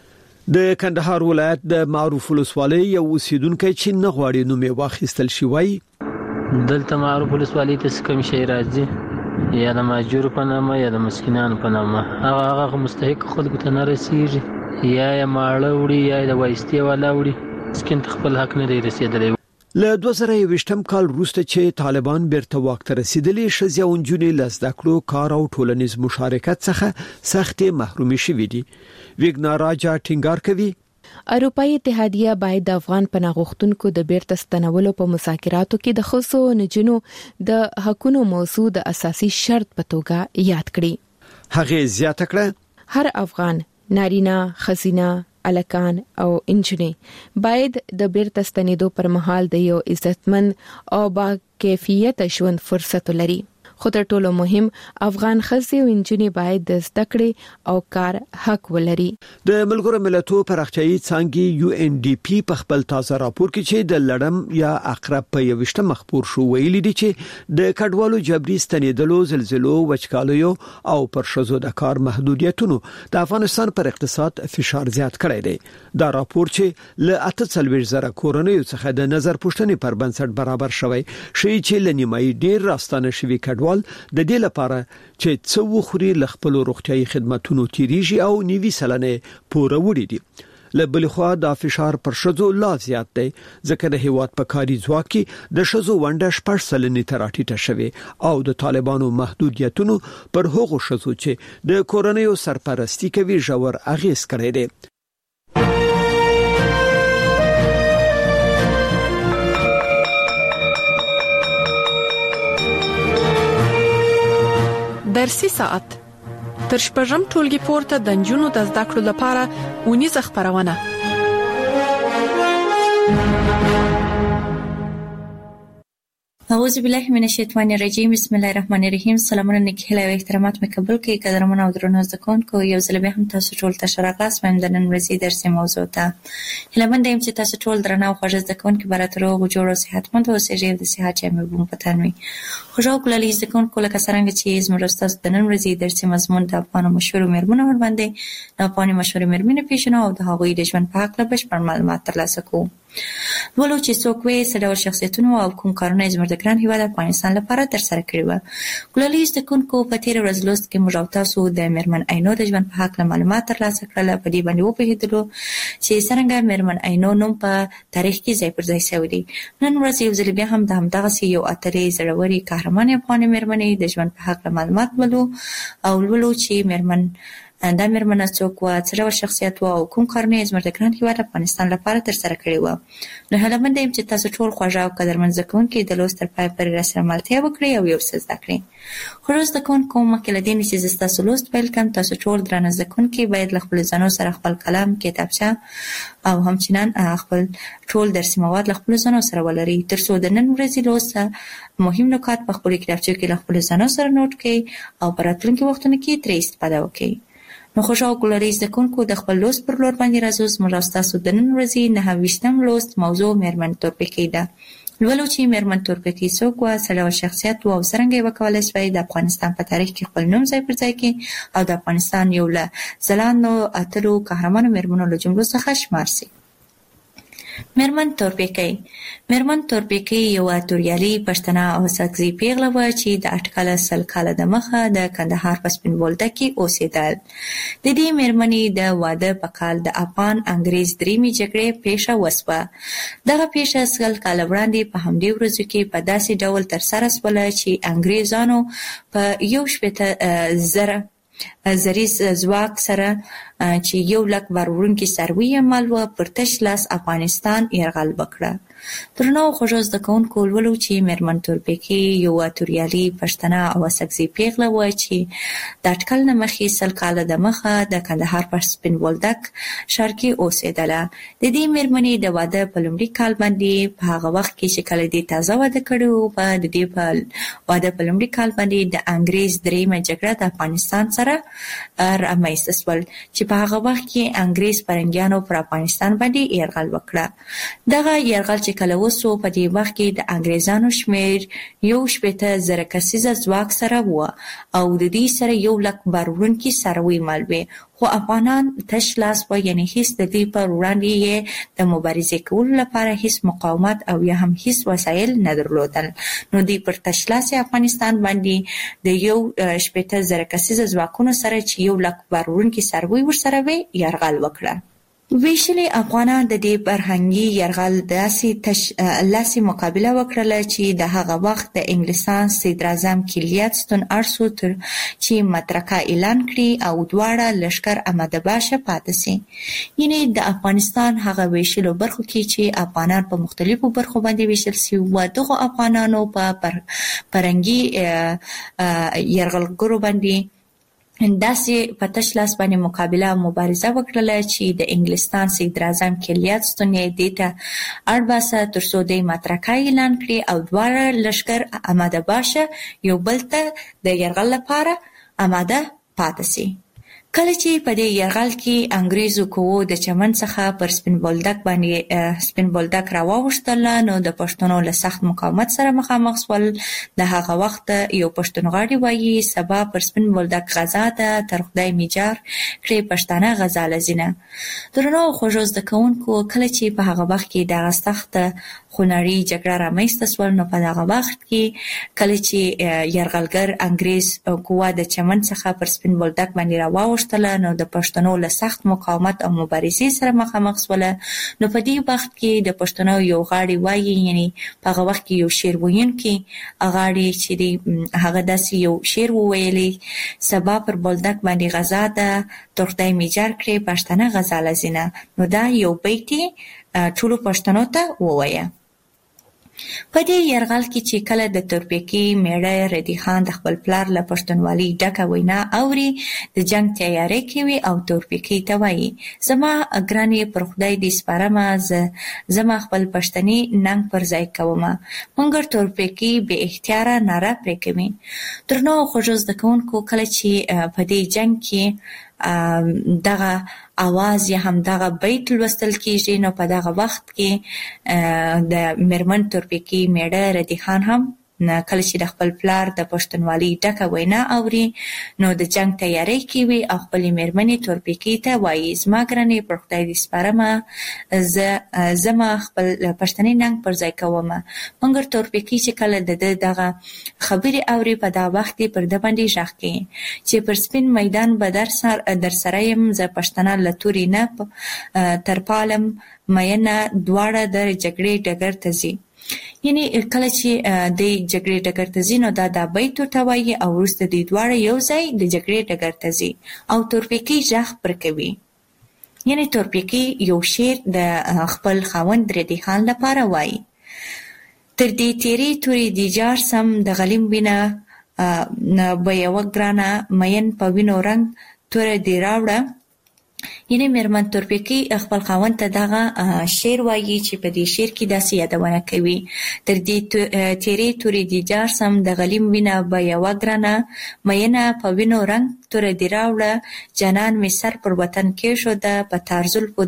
د کندهار ولایت د معروف ولسوالۍ یو اوسیدونکو چې نه غواړي نوم یې واخیستل شي وایي دلته معروف ولسوالۍ ته کوم شي راځي یا د ماجور په نامه یا د مسکینانو په نامه هغه مستحق خلکو ته نه رسیږي یا ماړه وړي یا د وایستي والا وړي سکین خپل حق نه دی رسیدلی. له 2020 کال وروسته چې طالبان بیرته واک ته رسیدلي شزیا او جنونې لزده کړو کار او ټولنیز مشارکت څخه سخت محرومي شوې دي. ویګناراجا ټینګار کوي اروپאי اتحادیه باید د افغان پناه غوښتونکو د بیرته ستنولو په مذاکراتو کې د خصوصو نجونو د حقوقو موضوع د اساسي شرط په توګه یاد کړي. هغه زیاته کړه هر افغان نارینه، خزینه، الکان او انجنې باید د بیرته ستنېدو پر مهال د یو عزتمن او با کیفیت ژوند فرصت لري. خو تر ټولو مهم افغان ښځې او نجونې باید د زده کړې او کار حق ولري. د ملګرو ملتونو پراختیایي څانګې یو ان ډي پی په خپل تازه راپور کې چې د لړم یا عقرب په 28 مخبور شو ویلي دي چې د کډوالو جبري ستنېدلو، زلزلو، وچکالیو او پر شذو د کار محدودیتونو د افغانستان پر اقتصاد فشار زیات کړی دی. دا راپور چې له 48,000 کورنیو څخه د نظر پوښتنې پر بنسټ برابر شوی شي چې لنیمای ډیر راستانه شوی کډوال د دې لپاره چې څو خوري ل خپل روغتيایي خدماتونو تیریږي او 90% پوره وړي دي. لبل خو د فشار پر شذو لا زیات دی ځکه د هیواد په کاري ځواک کې د شذو ونډه 4% تر راټیټه شوه او د طالبانو محدودیتونو پر هغو شذو چې د کورنیو سرپرستی کوي ژور اغیز کړی دی. درسي ساعت تر شپږم ټولګي پورته د نجونو د زده کړو لپاره ونیزه خبرونه. اعوذ بالله من الشیطان الرجیم. بسم الله الرحمن الرحیم. سلامونه نیکه او احترامات مې قبول کړئ قدرمن او درنو زدهکونکو. یو ځل بیا هم تاسو ټول ته شراغلاس وایم د نن ورځې درسي موضوع ته. هیله یم چې تاسو ټول درنه او خوږ زدهکونکو برات روغ جوړ او صحتمند اوسئ او د صحت جامې بوم پتن وي. خوږ او کولای زدهکونکو لکه څنګه چې زموږ استاد د نن ورځې درسي مضمون د افغان مشهور میرمنو ور باندې د افغان مشهور میرمنې پیژنو او د هغوی د ژوند په اړه بشپړ معلومات ترلاسه کوو. ولو چې څوک وې څه ډول شخصیتونه او کوم کارونه زموږ د ګران هیواد افغانستان لپاره ترسره کړي وو. ګلالي زدهکونکو په تیر ورځ لوست کې موږ تاسو د میرمن عینو د ژوند په اړه معلومات ترلاسه کړل. په دې باندې وپوهیدلو چې څنګه میرمن عینو نوم په تاریخ کې ځای پر ځای شوی دی. نن ورځ یو ځل بیا هم د همدغه یو اترې زړوري قهرمان افغان میرمنې د ژوند په اړه معلومات ولو او ولو چې میرمن دا میرمنه څوک و څه ډول شخصیت و او کوم کارونه زموږ د ګران هیواد افغانستان لپاره ترسره کړي وو. نو هیله مند یم چې تاسو ټول خوږ او قدرمن زدهکونکي د لوست تر پای پورې راسره ملتیا وکړئ او یو څه زده کړئ. خو زدهکونکو مخکې له دې چې تاسو لوست پیل کړئ تاسو ټول درنه زدهکونکي باید له خپل ځانو سره خپل قلم کتابچه او همچنان خپل ټول درسي مواد له خپل ځانو سره ولرئ ترڅو د نن ورځې لوست مهم نکات په خپل کتابچه کې له خپل ځانو سره نوٹ کړئ او په راتلونکي وختونو کې ترې استفاده وکړئ. نو خوشاله ګلالي زدهکونکو د خپل لوست پر لور باندې راځو. زموږ تاسو د نن ورځې 9 لوست موضوع میرمن تورپیکۍ ده. لولو چې میرمن تورپیکۍ څوک و څه ډول شخصیت و او څنګه یې وکولای شوی د افغانستان په تاریخ کې خپل نوم ځای پر ځای کړي او د افغانستان یو له ځلانو اتلو قهرمانو میرمنو له جملو څخه شمار شي. میرمن تورپیکۍ یو توریالي پښتنه او ساکزي پیغله و چې د اټکل سل کال د مخه د کندهار په سپین بولدک کې اوسېدل. د دې میرمنې د واده په کال د افغان انګریز دریمې جګړې پیښه وسوه. دغه پیښه سل کال وړاندې په همدې ورځو کې په داسې ډول ترسره شوه چې انګریزانو په 1,000 زریز ځواک سره چې 100,000 وروړونکي څاروي عمل و پر تش لاس افغانستان یرغل وکړه. درنو خوږو زدهکونکو ولولو چې میرمن تورپیکۍ یو توریالي پښتنه او ساکزي پیغله و چې د اټکل نه مخکې سل کاله د مخه د کندهار په سپین بولدک ښار کې اوسېدله. د دې میرمنې د واده په لومړي کال باندې په هغه وخت کې چې کله دې تازه واده کړی و په د دې په واده په لومړي کال باندې د انګریز دریمه جګړه د افغانستان سره رامنځته شول چې په هغه وخت کې انګریز پرنګیانو پر افغانستان باندې یرغل وکړه. دغه یرغل چې کله وسو په دې وخت کې د انګریزانو شمیر 1,000 کسیزه ځواک سره و او د دې سره 100,000 وروړونکي څاروي مال وي. خو افغانان تش لاس و یعنی هیڅ د دې پر وړاندې د مبارزې کولو لپاره هیڅ مقاومت او یا هم هیڅ وسایل نه درلودل. نو دوی پر تش لاس افغانستان باندې د 1,000 کسیزه ځواکونو سره چې 100,000 وروړونکي څاروي ورسره وي یرغل وکړه. ویشلې افغانان د دې فرهنګي یرغل داسې مقابله وکړله چې د هغه وخت د انګلستان صدراعظم کلیاتستون ارسو تر چې مترکه اعلان کړي او دواړه لشکر احمد باشه پاتې سي. یعنی د افغانستان هغه ویشلو برخو کې چې افغانان په مختلفو برخو باندې ویشل سي و دغه افغانانو په فرهنګي یرغلګرو باندې داسې په تش لاس باندې مقابله مبارزه وکړله چې د انګلستان صدراعظم کلیاتستون یې دې ته اړ باسه تر څو د مترکه اعلان کړي او دواړه لشکر احمد باشه یو بل ته د یرغل لپاره آماده پاتې سي. کله چې په دې یرغل کې انګریزو قوو د چمن څخه پر سپین بولدک راووښتل نو د پښتنو له سخت مقاومت سره مخامخ شول. د هغه وخت یو پښتونغاړی وایي سبا پر سپین بولدک غزا ده تر خدای میجار کړي پښتانه غزا لزینه. درنو خوږو زدهکونکو کله چې په هغه وخت کې دغه سخت خونړۍ جګړه رامنځته شول نو په دغه وخت کې کله چې یرغلګر انګریز قوا د چمن څخه پر سپین بولدک باندې راووښتل واوښتله نو د پښتنو له سخت مقاومت او مبارزې سره مخامخ شوله. نو په دې وخت کې د پښتنو یو غاړي وایي، یعنی په هغه وخت کې یو شعر ویونکی غاړي چې دی هغه داسې یو شعر وویلی: سبا پر بولدک باندې غزا ده، تر خدای میجر کړې پښتنه غزاله زینه. نو دا یو بیت ټولو پښتنو ته ووایه. په دې یرغل کې چې کله د تورپیکي میړه ردی خان د خپل پلار له پښتونولۍ ډکه وینا اوري، د جنگ تیاری کوي او تورپیکي ته وایي: زما ګرانې پر خدای دې سپارمه، زما خپل پښتني ننګ پر ځای کومه. مګر تورپیکي بې اختیاره ناره پرې کوي. درنو خوږو زده کوونکو، کله چې په دې جنگ کې دغه आवाज یا هم دغه بیت لوستل کیږي، نو په دغه وخت کې د میرمن تورپیکي میړه ردی خان هم کله چې د خپل پلار د پښتونولۍ ډکه وینا اوري، نو د جنگ تیاری کوي او خپلې میرمنې تورپیکي ته وایي: زما ګرانې پر خدای دې سپارمه، زما خپل پښتني ننګ پر ځای کومه. مګر تورپیکي چې کله د دغه خبرې اوري، په دا وخت پر د باندې ژغ کوي چې پر سپین میدان به در سره یم، زه پښتنه له تورې نه تر پالم مینه، دواړه د جګړې ډګر ته ځي. یعنی کله چې د جګړې ډګر ته ځي، نو دا بیت ورته وایي او وروسته دوی دواړه یو ځای د جګړې ډګر ته ځي او تورپیکي ژغ پر کوي. یعنی تورپیکي یو شعر د خپل خاوند ردی خان لپاره وایي: تر دې تیرې تورې دې جار سم، د غلیم وینه به یوه ګرانه، مین په وینو رنګ توره دې راوړه. یعنی میرمن تورپیکي خپل خاوند ته دغه شعر وایي چې په دې شعر کې داسې یادونه کوي: تر دې تیرې تورې دې جار سم، د غلیم وینه به یوه ګرانه، مینه په وینو رنګ توره دې راوړه. جانان مې سر پر وطن کېښوده، په تار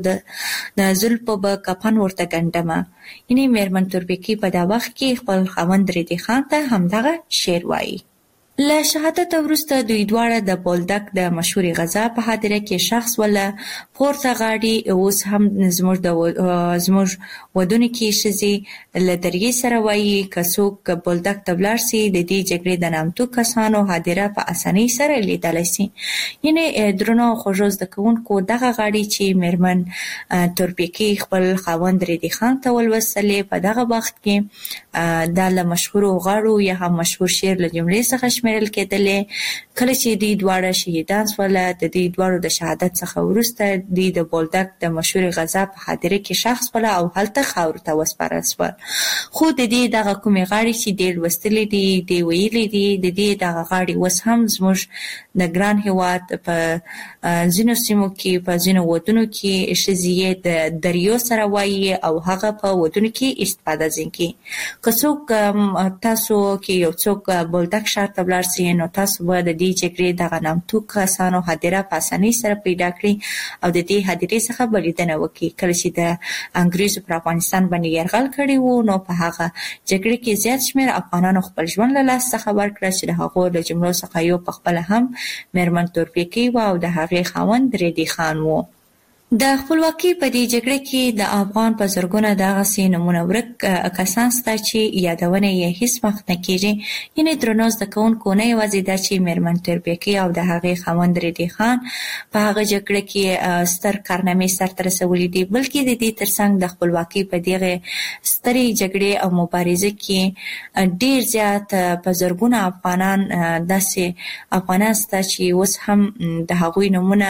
زلفو به کفن ورته ګنډمه. یعنی میرمن تورپیکي په دا وخت کې خپل خاوند ردی خان ته همدغه شعر وایي. له شهادت وروسته دوی دواړه د بولدک د مشهورې غزا په حادثه کې شخص وله پورته غاړي. اوس هم زموږ ودونکي ښځې له دریې سره وایي: که څوک بولدک ته ولاړ سي، د دې جګړې د نامتو کسانو حاضره په اسانۍ سره لیدلی سي. یعنې درنو خوږو زده کوونکو، دغه غاړي چې میرمن تورپیکي خپل خاوند ردی خان ته ولوستلې، په دغه وخت کې دا له مشهورو غاړو یا هم مشهور شعر له جملې څخه شمیرل کېدلې. کله چې دوی دواړه شهیدان شوله، د دوی دواړو د شهادت څخه وروسته دوی د بولدک د مشهورې غزا په حادثه کې شخص وله او هلته خاورو ته وسپارل شول. خو د دې دغه کومې غاړې چې دې لوستلې دي، دې ویلې دي، د دې دغه غاړې اوس هم زموږ د ګران هېواد په ځینو سیمو کې، په ځینو ودونو کې ښځې یې د دریو سره وایي او هغه په ودونو کې استفاده ځین کوي. که څوک تاسو کې یو څوک بولدک ښار ته ولاړ سي، نو تاسو به د دې جګړې دغه نامتو کسانو حاضره په اسانۍ سره پیدا کړئ او د دې حادثې څخه به لیدنه وکړي. کله چې د انګریزو پر افغانستان باندې یرغل کړی و، نو په هغه جګړې کې زیات شمېر افغانانو خپل ژوند له لاسه څخه ورکړه، چې د هغو له جملو څخه یو پخپله هم میرمن تورپیکي وه او د هغې خاوند ردی خان و. د خپلواکۍ په دې جګړه کې د افغان په زرګونه دغسې نومونه ورک کسان شته چې یادونه یې هیڅ وخت نه کېږي. یعنې درنو زده کوونکو، نه یوازې دا چې میرمن تورپیکي او د هغې خاوند ردی خان په هغه جګړه کې ستر کارنامې سرته رسولي دي، بلکې د دې ترڅنګ د خپلواکۍ په دغه سترې جګړې او مبارزه کې ډېر زیات په زرګونه افغانان داسې افغانان شته چې اوس هم د هغوی نومونه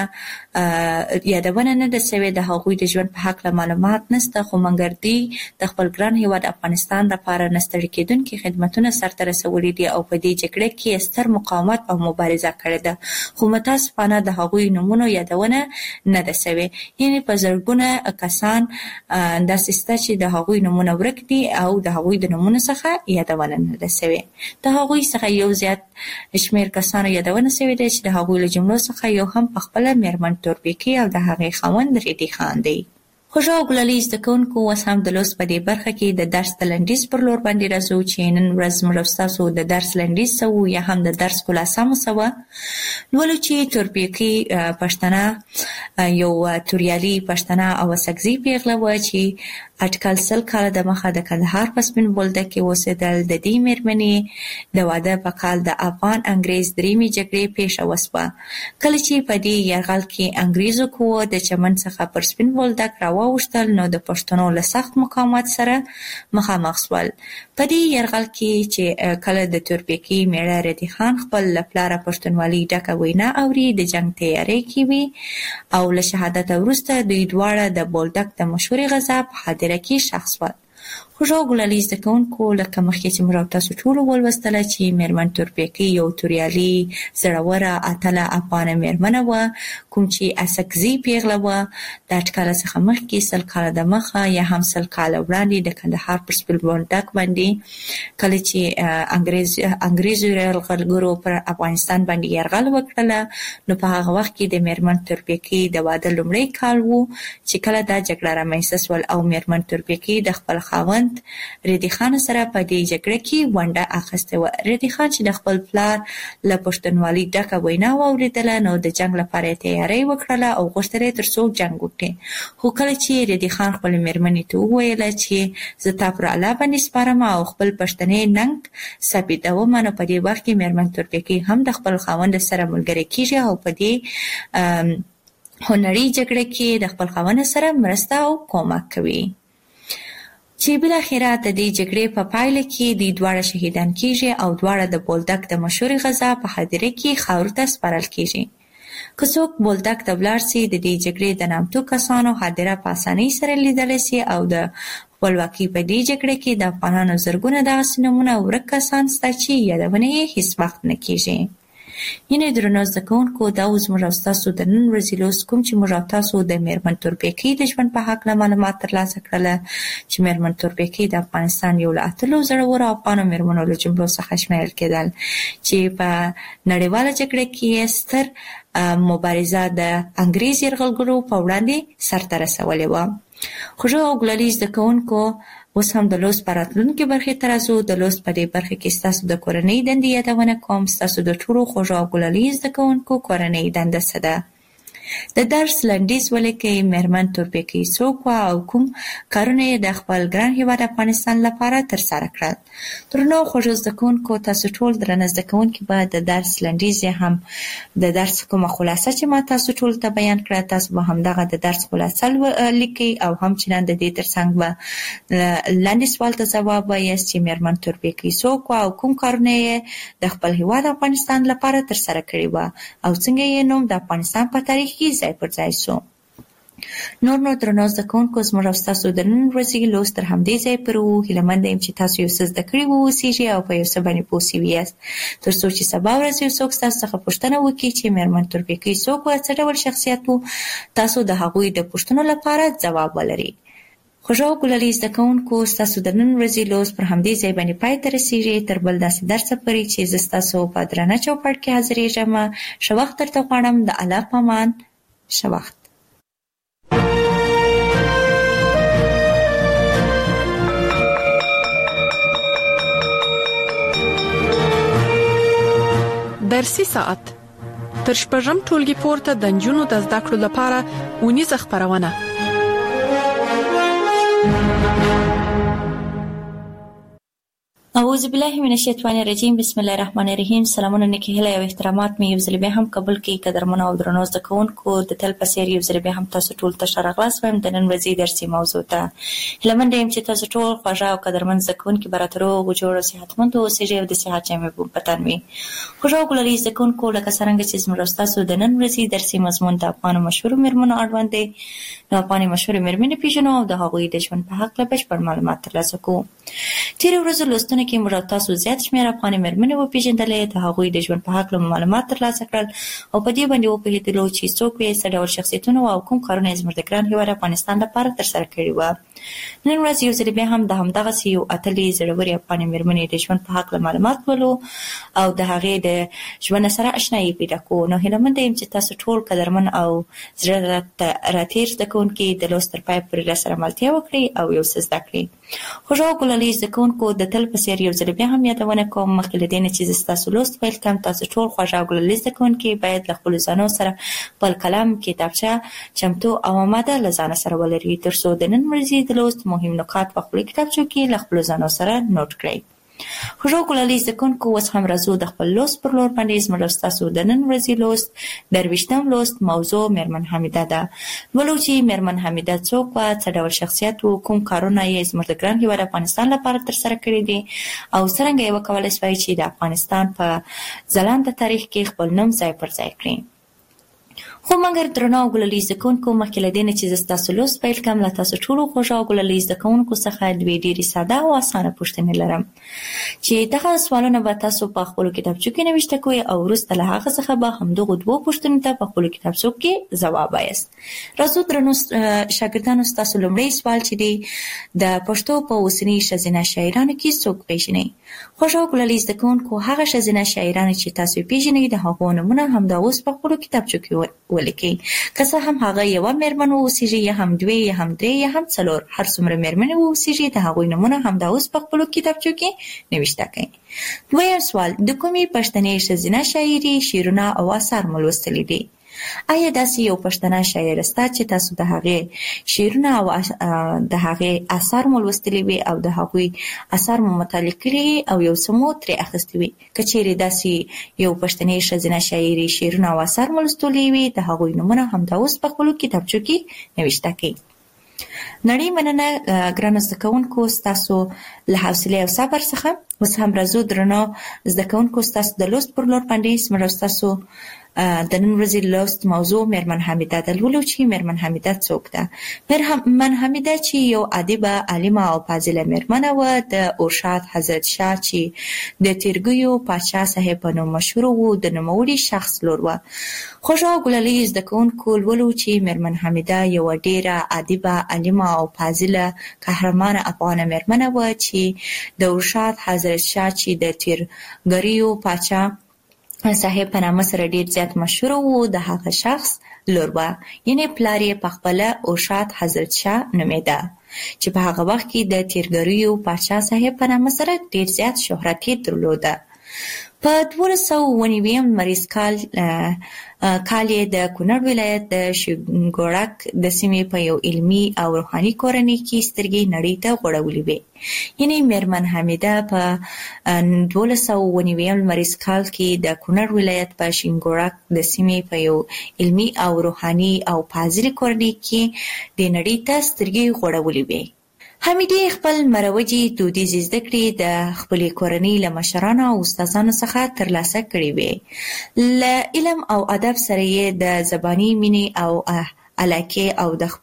یادونه نه ده سوې، د هغوی د ژوند په هکله معلومات نشته، خو مګر دوی د خپل ګران هېواد افغانستان لپاره نه ستړي کېدونکي خدمتونه سرته رسولي دي او په دې جګړه کې ستر مقاومت او مبارزه کړې ده، خو متاسفانه د هغوی نومونو یادونه نه ده سوې. یعنې په زرګونه کسان داسې شته چې د هغوی نومونه ورک دي او د هغوی د نومونو څخه یادونه نه ده سوې. د هغوی څخه یو زیات شمېر کسانو یادونه سوې ده چې د هغوی له جملو څخه یو هم پخپله میرمن تورپیکي او د هغې خاوند ردی خان دی. خوږو او ګلالي زده کوونکو، اوس هم د لوست په دې برخه کې د درس د لنډیز پر لور باندې راځو چې نن ورځ موږ ستاسو د درس لنډیز څه و یا هم د درس خلاصه مو څه وه. لولو چې تورپیکي پښتنه یو توریالي پښتنه او سکزي پیغله وه چې اټکل 100 کال د مخه د کندهار په سپین بولدک کې اوسېدل. د دې مېرمنې د واده په کال د افغان انګریز دریمې جګړې پیښه وسوه. کله چې په دې یرغل کې انګریزو قوه د چمن څخه پر سپین بولدک راووښتل نو د پښتنو له سخت مقاومت سره مخامخ شول. په دې یرغل کې چې کله د تورپیکي میړه ردی خان خپل له پلاره پښتونولي ډکه وینا اوري د جنگ تیاری کوي او له شهادت وروسته دوی دواړه د بولدک د مشهورې غزا په حاضره کې ښخ شول. خوږو ګلالي زده کوونکو لکه مخکې چې موږ تاسو ټول ولوستله چې میرمن تورپیکي یو توریالي زړوره اتله افغانه میرمنه وه کوم چې اسکزي پیغله وه. د اټکله څخه مخکې 100 کاله د مخه یا هم 100 کاله وړاندې د کندهار پر سپین بولدک باندې کله چې انګریزو یرغلګرو پر افغانستان باندې یرغل وکړله نو په هغه وخت کې د میرمن تورپیکي د واده لومړی کال و چې کله دا جګړه رامنځته شول او میرمن تورپیکي د خپل خاوند ردی خان سره په دې جګړه کې ونډه اخیسته و. ردی خان چې د خپل پلار له پښتونولي ډکه وینا واورېدله نو د جنگ لپاره تیاری وکړله او غوښتل یې تر څو جنگ وکړي. خو کله چې ردی خان خپل میرمنې ته وویله چې زه تا پر الله باندې سپارم او خپل پښتنې ننګ ثابتوم نو په دې وخت کې میرمن تورپیکي هم د خپل خاوند سره ملګری کیږي او په دې هنري جګړه کې د خپل خاوند سره مرسته او کومک کوي چې بل اخره د دې جګړې په پایله کې د دواړه شهیدان کیږي او دواړه د بولدک د مشهورې غزا په حاضره کې خاورو ته سپارل کیږي. که څوک بولدک ته ولاړ سي د دې جګړې د نامتو کسانو حاضره په اسانۍ سره لیدلی سي او د خپلواکۍ په دې جګړه کې د افغانانو زرګونه دغسې نومونه ورک کسان شته چې یادونه یې هیڅ وخت نه کیږي. یعنې درنو زده کوونکو دا اوس موږ او ستاسو د نن ورځې لوست کوم چې موږ او تاسو د میرمن تورپیکي د ژوند په هکله معلومات ترلاسه کړله چې میرمن تورپیکي د افغانستان یو له اتلو زړورو افغانو میرمنو له جملو څخه شمیرل کېدل چې په نړیواله جګړه کې ستر مبارزه د انګریز یرغلګرو په وړاندې سرته رسولې وه. خوږو او ګلالي زده کوونکو اوس هم د لوست په راتلونکې برخې ته راځو. د لوست په دې برخه کې ستاسو د کورنۍ دندې یادونه کوم. ستاسو د ټولو خوږو او ګلالي زده کوونکو کورنۍ دنده څه ده؟ د درس لنډیز ولیکئ. میرمن تورپیکي څوک وه او کوم کارونه یې د خپل ګران هیواد افغانستان لپاره ترسره کړل؟ درنو خوږو زده کوونکو تاسو ټول درنه زده کوونکي به د درس لنډیز هم د درس کومه خلاصه چې ما تاسو ټول ته بیان کړه تاسو به همدغه د درس خلاصه لیکئ او هم چې نن د دې ترڅنګ به لاندې سوال ته ځواب وایاست چې میرمن تورپیکي څوک وه او کوم کارونه یې د خپل هیواد افغانستان لپاره ترسره کړي وه او څنګه یې نوم د افغانستان په تاریخ کې ځای پر ځای شو. نور درنو زده کوونکو زموږ او ستاسو د نن ورځې لوست تر همدې ځای پورې وو. هیله یم چې تاسو یو څه زده کړي واوسیږئ او په یو څه باندې پوه سوي یاست تر څو چې سبا ورځ یو څوک ستاسو څخه پوښتنه وکړي چې میرمن تورپیکي څوک وه، څه ډول شخصیت و، تاسو د هغوی د پوښتنو لپاره ځواب ولرئ. خوږو ګلالي زده کوونکو ستاسو د نن ورځې لوست پر همدې ځای باندې پای ته رسیږي. تر بل داسې درسه پورې چې زه ستاسو په درانه چوپړ کې حاضرېږم. ښه وخت درته غواړم. د الله په امان. ښه وخت. درسي ساعت تر شپږم ټولګي پورته د نجونو د زده کړو لپاره ونیزه خپرونه. اعوذ بالله من الشیطان الرجیم. بسم الله الرحمن الرحیم. سلامونه نیکی هیله او احترامات مې یو ځل بیا هم قبول کړئ. قدرمنو او درنو زده کوونکو د تل په څیر یو ځل بیا هم تاسو ټول ته ښه راغلاست وایم د نن ورځې درسي موضوع ته. هیله منده یم چې تاسو ټول خوږه او قدرمن زده کوونکي به راته روغ جوړ او صحتمند اوسئ او د صحت جامې به په تن وي. خوږه او ګلالي زده کوونکو لکه څرنګه چې زموږ ستاسو د نن ورځې درسي مضمون د افغانو مشهورو میرمنو اړوند دی. نو افغاني مشهورې میرمنې پیژنو او د هغوی د ژوند په هکله بشپړ معلومات ترلاسه کوو. تېرې ورځو لوستونه کې موږ تاسو زیات شمېر افغاني میرمنې وپېژندلې، د هغوی د ژوند په هکله معلومات ترلاسه کړل او په دې باندې وپوهېدلو چې څوک وې، څه ډول شخصیتونه او کوم کارونه یې زموږ د ګران هېواد افغانستان لپاره ترسره کړي وه. نن ورځ یو ځل بیا هم د همدغسې یو اتلې زړورې افغاني میرمنې د ژوند په هکله معلومات ولو او د هغې د ژوند سره اشنایي پیدا کوو. نو هیله منده یم چې تاسو ټول قدرمن او زړه راتېر زده کوونکي د لوست تر پایه پورې راسره ملتیا وکړئ او یو څه زده کړئ. خوږو ګلالي زده کوونکو کوونکو د تل په څیر یو ځل بیا هم یادونه کوم مخکې له دې نه چې ستاسو لوست پیل کوم تاسو ټول خوږ او ګلالي زده کوونکي باید له خپلو ځانو سره خپل قلم کتابچه چمتو او آماده له ځانه سره ولرئ تر څو د نن ورځې د لوست مهم نکات په خپلو کتابچو کې له خپلو ځانو سره نوټ کړئ. خوږ ګلالي زده کوونکو اوس هم راځو د خپل لوست پر لور باندې. زموږ او ستاسو د نن ورځې لوست 23م لوست موضوع میرمن حمیده ده. ولو چې میرمن حمیده څوک وه، څه ډول شخصیت و، کوم کارونه یې زموږ د ګران هېواد افغانستان لپاره ترسره کړي دي او څرنګه یې وکولی شوای چې د افغانستان په ځلانده تاریخ کې خپل نوم ځای پر ځای کړي. خو مګر درنو او ګلالي زده کوونکو مخکې له دې نه چې زه ستاسو لوست پیل کړم له تاسو ټولو خوږ او ګلالي زده کوونکو څخه دوې ډېرې ساده او اسانه پوښتنې لرم چې دغه سوالونه به تاسو په خپلو کتابچو کې نوشته کوئ او وروسته له هغه څخه به همدغو دوو پوښتنو ته په خپلو کتابچو کې ځواب وایاست. راځو درنو شاګردانو، ستاسو لومړی سوال چې دی د پښتو په اوسني ښځینه شاعرانو کې څوک پیژنئ؟ خوږ او ګلالي زده کوونکو هغه ښځینه شاعرانې چې تاسو یې پیژنئ د هغو نومونه همدا اوس په خپلو کتابچو کې ولیکئ. که څه هم هغه یوه میرمن واوسیږي یا هم دوې یا هم درې یا هم څلور، هر څومره میرمنې واوسیږي د هغوی نومونه همدا اوس په خپلو کتابچو کې نوشته کړئ. دویم سوال، د کومې پښتنې ښځینه شاعري شعرونه او اثار مو لوستلي دي؟ آیا داسې یو پښتنه شاعره شته چې تاسو د هغې شعرونه او د هغې اثار مو لوستلي وي او د هغوی اثار مو مطالعه کړي او یو څه مو ترې اخیستي وي؟ که چیرې داسې یو پښتنې ښځینه شاعري شعرونه او اثار مو لوستلي وي د هغوی نومونه همدا اوس په خپلو کتابچو کې نوشته کړئ. نړۍ مننه ګرانو زده کوونکو ستاسو له حوصلې او صبر څخه. اوس هم راځو درنو زده کوونکو ستاسو د لوست پر لور باندې. زموږ ستاسو د نن ورځې لوست موضوع میرمن حمیده ده. لولو چې میرمن حمیده څوک ده؟ میرمن حمیده چې یو ادیبه، عالمه او فاضله میرمنه وه د ارشاد حضرت شاه چې د تیرګیو پاچا صاحب په نوم مشهور و د نوموړي شخص لور وه. خوږ او ګلالي زده کوونکو لولو چې میرمن حمیده یوه ډېره ادیبه، عالمه او فاضله قهرمانه افغانه میرمنه وه چې د ارشاد حضرت شاه چې د تیرګیو پاچا صاحب په نامه سره ډېر زیات مشهور و د هغه شخص لور وه. یعنې پلار یې پخپله ارشاد حضرت شاه نومېده چې په هغه وخت کې د تیرګریو پاچا صاحب په نامه سره ډېر زیات شهرت یې درلوده. په 1299 لمریز کال یې د کونړ ولایت د شینګوړک د سیمې په یو علمي او روحاني کورنۍ کې سترګې نړۍ ته غوړولې وې. یعنې میرمن حمیده په 1299 لمریز کال کې د کونړ ولایت په شینګوړک د سیمې په یو علمي او روحاني او فاضله کورنۍ کې د نړۍ ته سترګې غوړولې وې. حمیدې خپل مروجي دودیزې زده کړې د خپلې کورنۍ له مشرانو او استادانو څخه ترلاسه کړې وې. له علم او ادب سره یې د زباني مینې او علاقې او د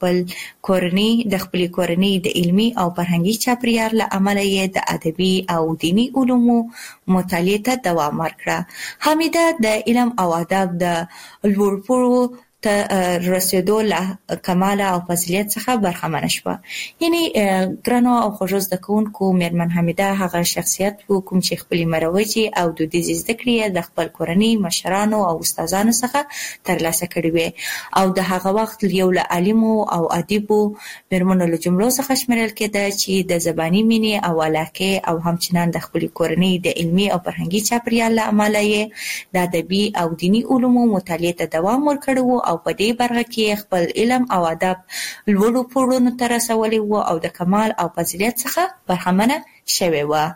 خپلې کورنۍ د علمي او فرهنګي چاپیریال له امله یې د ادبي او دیني علومو مطالعې ته دوام ورکړه. حمیده د علم او ادب د لوړ پوړو ته رسیدو له کماله او فضیلت څخه برخمنه شوه. یعنې ګرانو او خوږو زده کوونکو، میرمن حمیده هغه شخصیت و کوم چې خپلې مروجي او دودیزې زده کړې د خپل کورنۍ مشرانو او استادانو څخه ترلاسه کړې وې او د هغه وخت یو له عالمو او ادیبو میرمنو له جملو څخه شمیرل کېده چې د زباني مینې او علاقې او همچنان د خپلې کورنۍ د علمي او فرهنګي چاپیریال له امله یې د ادبي او دیني علومو مطالعې ته دوام ورکړی و او په دې برخه کې خپل علم او ادب لوړو پوړونو ته رسولی و او د کمال او فضیلت څخه برخمنه شوې وه.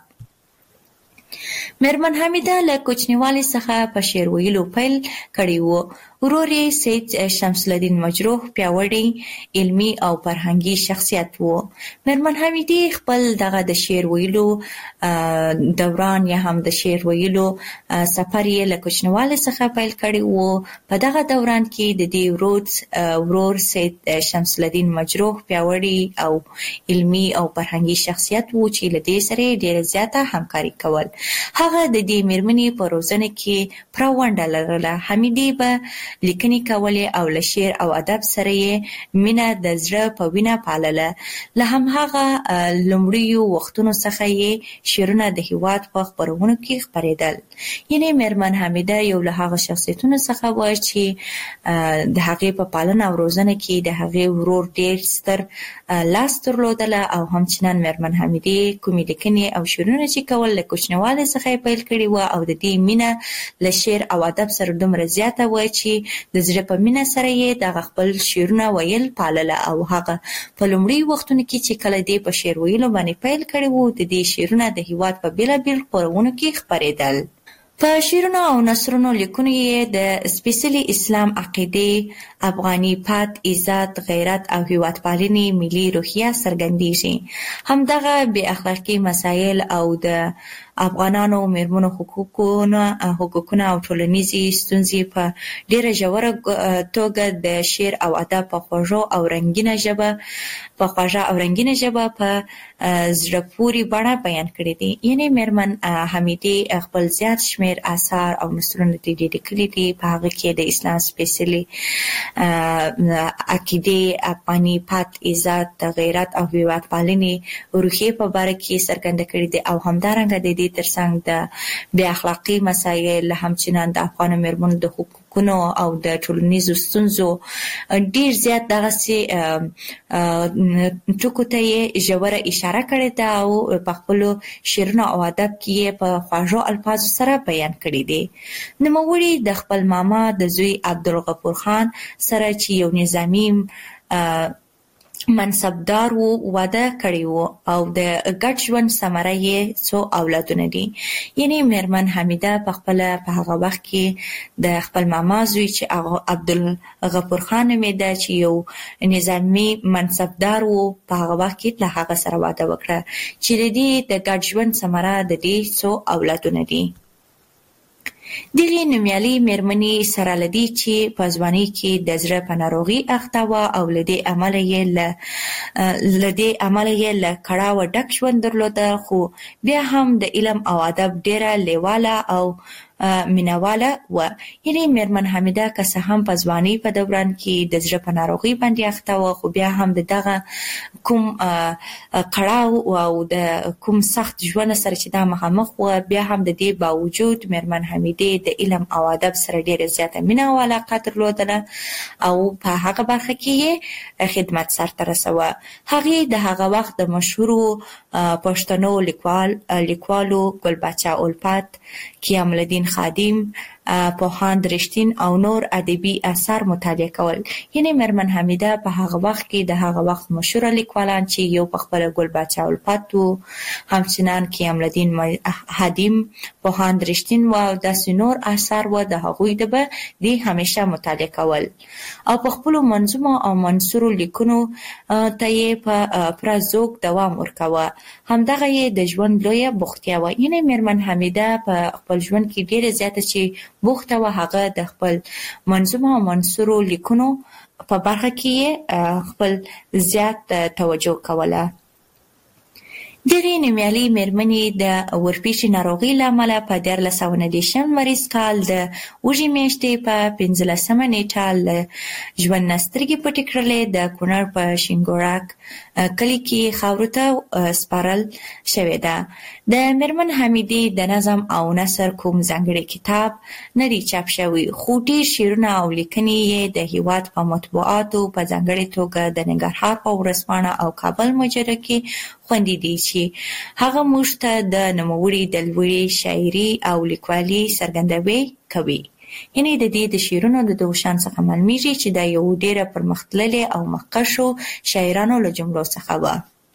میرمن حمیده له کوچنیوالي څخه په شعر ویلو پیل کړی و. ورور یې سید شمس الدین مجروح پیاوړی علمي او فرهنګي شخصیت و. میرمن حمیدې خپل دغه د شعر ویلو دوران یا هم د شعر ویلو سفر یې له کوچنیوالي څخه پیل کړی و. په دغه دوران کې د دې ورور سید شمس الدین مجروح پیاوړی او علمي او فرهنګي شخصیت و چې له دې سره ډېره زیاته همکاري کول. هغه د دې میرمنې په روزنه کې پوره ونډه لرله. حمیدې به لیکنې کولې او له شعر او ادب سره یې مینه د زړه په وینه پالله. له هماغه لومړیو وختونو څخه یې شعرونه د هیواد په خپرونو کې خپرېدل. یعنې میرمن حمیده یو له هغه شخصیتونو څخه و چې د هغې په پالنه او روزنه کې د هغې ورور ډېر ستر لاس درلودله او همچنان میرمن حمیدې کومې لیکنې او شعرونه چې کول له کوچنیوالي څخه یې پیل کړي وه او د دې مینه له شعر او ادب سره دومره زیاته وه چې د زړه په مینه سره یې دغه خپل شعرونه ویل پالله او هغه په لومړي وختونو کې چې کله دې په شعر ویلو باندې پیل کړي وو د دې شعرونه د هیواد په بېلابېل خپرونو کې خپرېدل. په شعرونو او نثرونو لیکنو یې د سپېڅلي اسلام عقیدې، افغاني پت، عزت، غیرت او هیوادپالنې ملي روحیه څرګندېږي. همدغه بې اخلاقي مسایل او د افغانانو میرمنو حقوقونه او ټولنیزې ستونزې په ډېره ژوره توګه د شعر او ادب په خوږه او رنګینه ژبه په زړه پورې بڼه بیان کړي دي. یعنې میرمن حمیدې خپل زیات شمېر آثار او نثرونه دې لیکلي دي. په هغه کې د اسلام سپېڅلې عقیدې، افغاني پت، عزت، غیرت او هیوادپالنې روحیې په باره کې څرګنده کړي دي او همدارنګه د دې ترڅنګ د بې اخلاقي مسایل، همچنان د افغانو میرمنو د حقوقونو او د ټولنیزو ستونزو ډېر زیات دغسې ټکو ته یې ژوره اشاره کړې ده او په خپلو شعرونو او ادب کې یې په خوږو الفاظو سره بیان کړي دي. نوموړي د خپل ماما د زوی عبدالغفور خان سره چې یو نظامي منصبدار و واده کړی و او د ګډ ژوند ثمره یې څو اولادونه دي. یعنې میرمن حمیده پخپله په هغه وخت کې د خپل ماما زوی چې عبدالغفور خان نومېده چې یو نظامي منصبدار و په هغه وخت کې له هغه سره واده وکړه چې د دې د ګډ ژوند ثمره د دې څو اولادونه دي. دغې نومیالۍ میرمنې سره له دې چې په ځوانۍ کې د زړه په ناروغۍ اخته وه او له دې امله یې له کړاوه ډک ژوند درلوده، خو بیا هم د علم او ادب ډېره لیواله او مینواله وه. یعنې میرمن حمیده که څه هم په ځوانۍ په دوران کې د زړه په ناروغۍ باندې اخته وه، خو بیا هم د دغه کوم کړاو او د کوم سخت ژوند سره چې دا مخامخ وه، بیا هم د دې باوجود میرمن حمیدې د علم او ادب سره ډېره زیاته مینه او علاقه درلودله او په هغه برخه کې یې خدمت سرته رسوه. هغې د هغه وخت د مشهورو پښتنو لیکوالو ګلبچه الفت، قیام الدین خادم، پوهاند رښتین او نور ادبي اثار مطالعه کول. یعنې میرمن حمیده په هغه وخت کې د هغه وخت مشهوره لیکوالان چې یو پخپله ګلبچه الفت و، همچنان قیام الدین خادم، پوهاند رښتین و او داسې نور اثار و، د هغوی د به دې همیشه مطالعه کول او په خپلو منظومو او منثورو لیکنو ته یې په پوره ذوق دوام ورکاوه. همدغه یې د ژوند لویه بوختیا وه. یعنې میرمن حمیده په خپل ژوند کې ډېره زیاته چې بوخته وه، هغه د خپل منظومو او منثورو لیکنو په برخه کې یې خپل زیات توجه کوله. دغې نومیالۍ میرمنې د ورپېچې ناروغۍ له امله په 1919 لمریز کال د وږمې میاشتې په 15مه نېټه له ژوند نه سترګې پټې کړلې. د کونړ په شینګوړک کلي کې خاورو ته سپارل شوې ده. د میرمن حمیدې د نظم او نثر کوم ځانګړی کتاب نه دی چاپ شوی، خو ډېر شعرونه او لیکنې یې د هیواد په مطبوعاتو په ځانګړې توګه د ننګرهار په ورځپاڼه او کابل مجله کې خوندي دي چې هغه موږ ته د نوموړي د لوړې شاعري او لیکوالۍ څرګندوي کوي. یعنې د دې د شعرونو د دغو شان څخه معلومیږي چې دا یو ډېره پرمختللې او مخکښو شاعرانو له جملو څخه وه.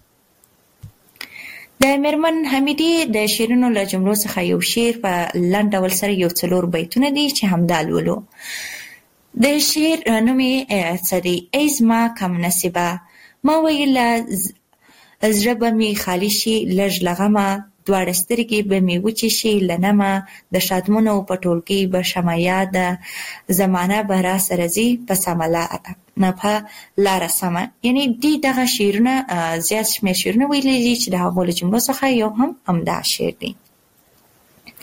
د میرمن حمیدې د شعرونو له جملو څخه یو شعر په لنډ ډول سره یو 4 بیتونه دي چې همدا لولو. د شعر نوم یې څه دی؟ ای زما کم نصیبه، ما ویله زړه به مې خالي شي لږ له غمه، دواړه سترګې به مې وچې شي له نمه، د شادمنو په ټولګۍ به شمه یاده، زمانه به را سره ځي په سمه لاره سمه. یعنې دې دغه شعرونه زیات شمېر شعرونه ویلي دي چې د هغو له جملو څخه یو هم همدا شعر دی.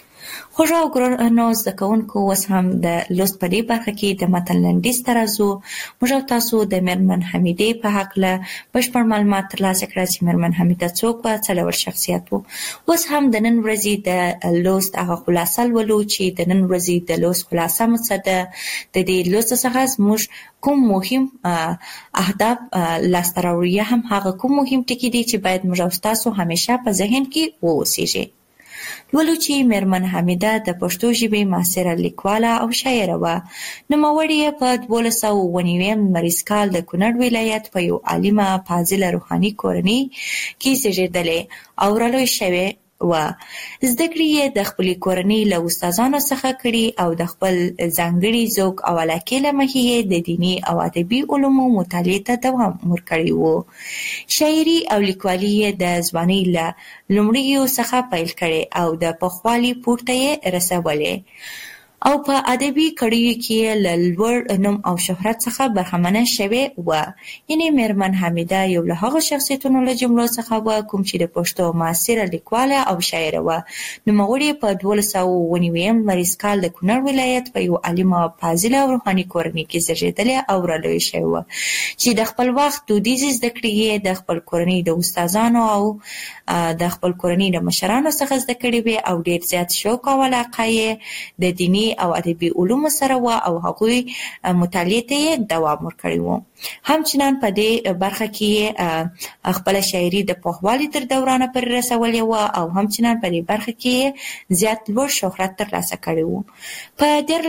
خوږو او ګرانو زده کوونکو، اوس هم د لوست په دې برخه کې د متن لنډیز ته راځو. موږ او تاسو د میرمن حمیدې په هکله بشپړ معلومات ترلاسه کړل چې میرمن حمیده څوک وه، څه ډول شخصیت و. اوس هم د نن ورځې د لوست هغه خلاصه لولو چې د نن ورځې د لوست خلاصه مو څه ده. د دې لوست څخه زموږ کوم مهم اهداف لاسته راوړي، یا هم هغه کوم مهم ټکي دي چې باید موږ او تاسو همیشه په ذهن کې واوسیږي. لولو چې میرمن حمیده د پښتو ژبې معاصره لیکواله او شاعره وه. نوموړې یې په 1299 لمریز کال د کونړ ولایت په یو عالمه فاضله روحاني کورنۍ کې زیږېدلې او رالوی شوې وه. زده کړې یې د خپلې کورنۍ له استادانو څخه کړي او د خپل ځانګړي ذوق او علاقې له مخې یې د دیني او ادبي علومو مطالعې ته دوام ورکړی و. شاعري او لیکوالي یې د ځوانۍ له لومړیو څخه پیل کړي او د پخوالي پورته یې رسولې او په ادبي کړیو کې له لوړ نوم او شهرت څخه برخمنه شوې وه. یعنې میرمن حمیده یو له هغو شخصیتونو له جملو څخه وه کوم چې د پښتو معاصره لیکواله او شاعره وه. نوموړې په 1299 لمریز کال د کونړ ولایت په یو عالمه فاضله او روحاني کورنۍ کې زیږېدلې او رالویه شوې وه چې د خپل وخت دودیزې زده کړې یې د خپل کورنۍ د استادانو او د خپل کورنۍ د مشرانو څخه زده کړې وې او ډېر زیات شوق او علاقه یې د دیني او ادبي علومو سره وه او هغوی مطالعې ته یې دوام ورکړی و. همچنان په دې برخه کې خپله شاعري د پوخوالي تر دورانه پورې رسولې وه او همچنان په دې برخه کې زیات لوړ شهرت ترلاسه کړی و. په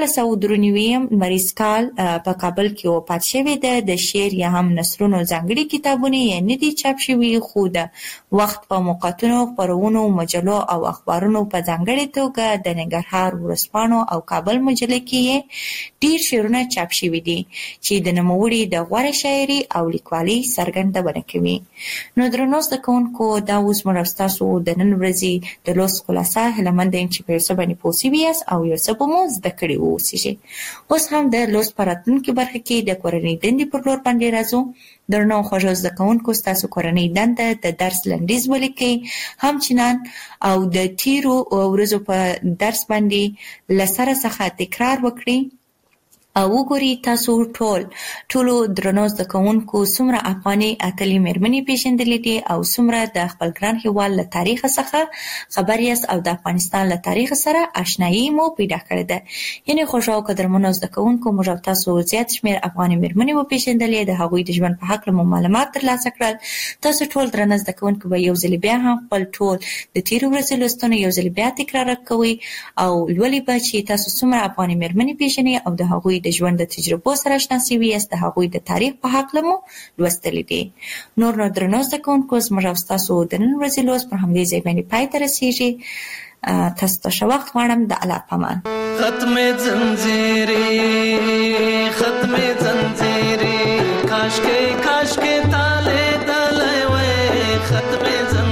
1393 لمریز کال په کابل کې وفات شوې ده. د شعر یا هم نثرونو ځانګړي کتابونه یې نه دي چاپ شوي، خو د وخت په موقعاتو، خپرونو، مجلو او اخبارونو په ځانګړې توګه د ننګرهار ورځپاڼو او کابل مجله کې یې ډېر شعرونه چاپ شوي دي چې د نوموړي د غوره شاعري او لیکوالۍ څرګندونه کوي. نو درنو زده کوونکو، دا اوس موږ ستاسو د نن ورځې د لوست خلاصه. هیله مند یم چې په یو څه باندې پوه سوي یاست او یو څه به مو زده کړي واوسیږي. اوس هم د لوست په راتلونکې برخه کې د کورنۍ دندې پر لور باندې راځو. درنو خوږو زده کوونکو، ستاسو کورنۍ دنده د درس لنډیز ولیکئ، همچنان او د تیرو ورځو په درس باندې له سره څخه تکرار وکړئ او وګورئ تاسو ټولو درنو زده کوونکو څومره افغاني اتلې میرمنې پیژندلې دي او څومره د خپل ګران هېواد له تاریخ څخه خبر یاست او د افغانستان له تاریخ سره آشنایي مو پیدا کړې ده. یعنې خوږو او قدرمنو زده کوونکو، موږ او تاسو زیات شمېر افغاني میرمنې وپېژندلې، د هغوی د ژوند په هکله مو معلومات ترلاسه کړل. تاسو ټول درنه زده کوونکو به یو ځل بیا هم خپل ټول د تېرو ورځو لوستونه یو ځل بیا تکرار کوئ او لولئ به چې تاسو څومره افغاني میرمنې پیژنئ او د هغوی د ژوند د تجربو سره آشنا شوي یاست، د هغوی د تاریخ په هکله مو لوستلي دي. نور نو درنو زده کوونکو، زموږ او ستاسو د نن ورځې لوست پر همدې ځای باندې پای ته رسېږي. تاسو ته ښه وخت غواړم. د الله په امان. ختم زنځیرې کاشکې تاله دلې وې. ختم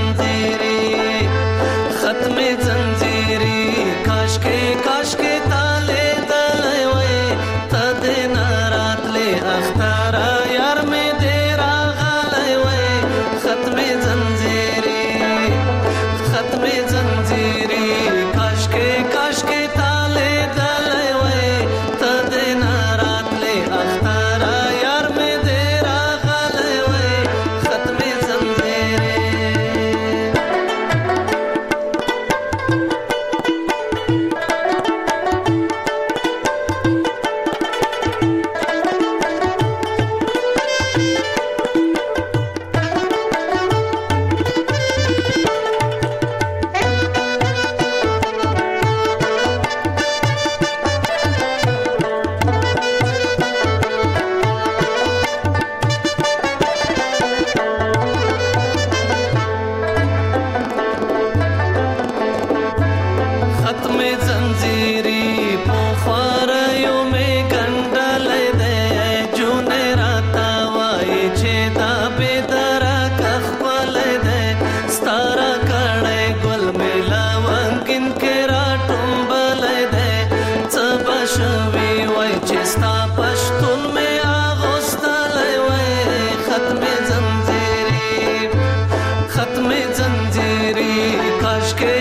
زنځیرې کاشکې تاله دلې وې. ته دې نه راتلې اختره یار مې دې راغلی وې. ختم زنځیرې کاشکې تاله دلې وې. ته دې نه راتلې اختره یار مې دې راغلی وې. ختم زنځیرې. ختم زنځیرې کاشکې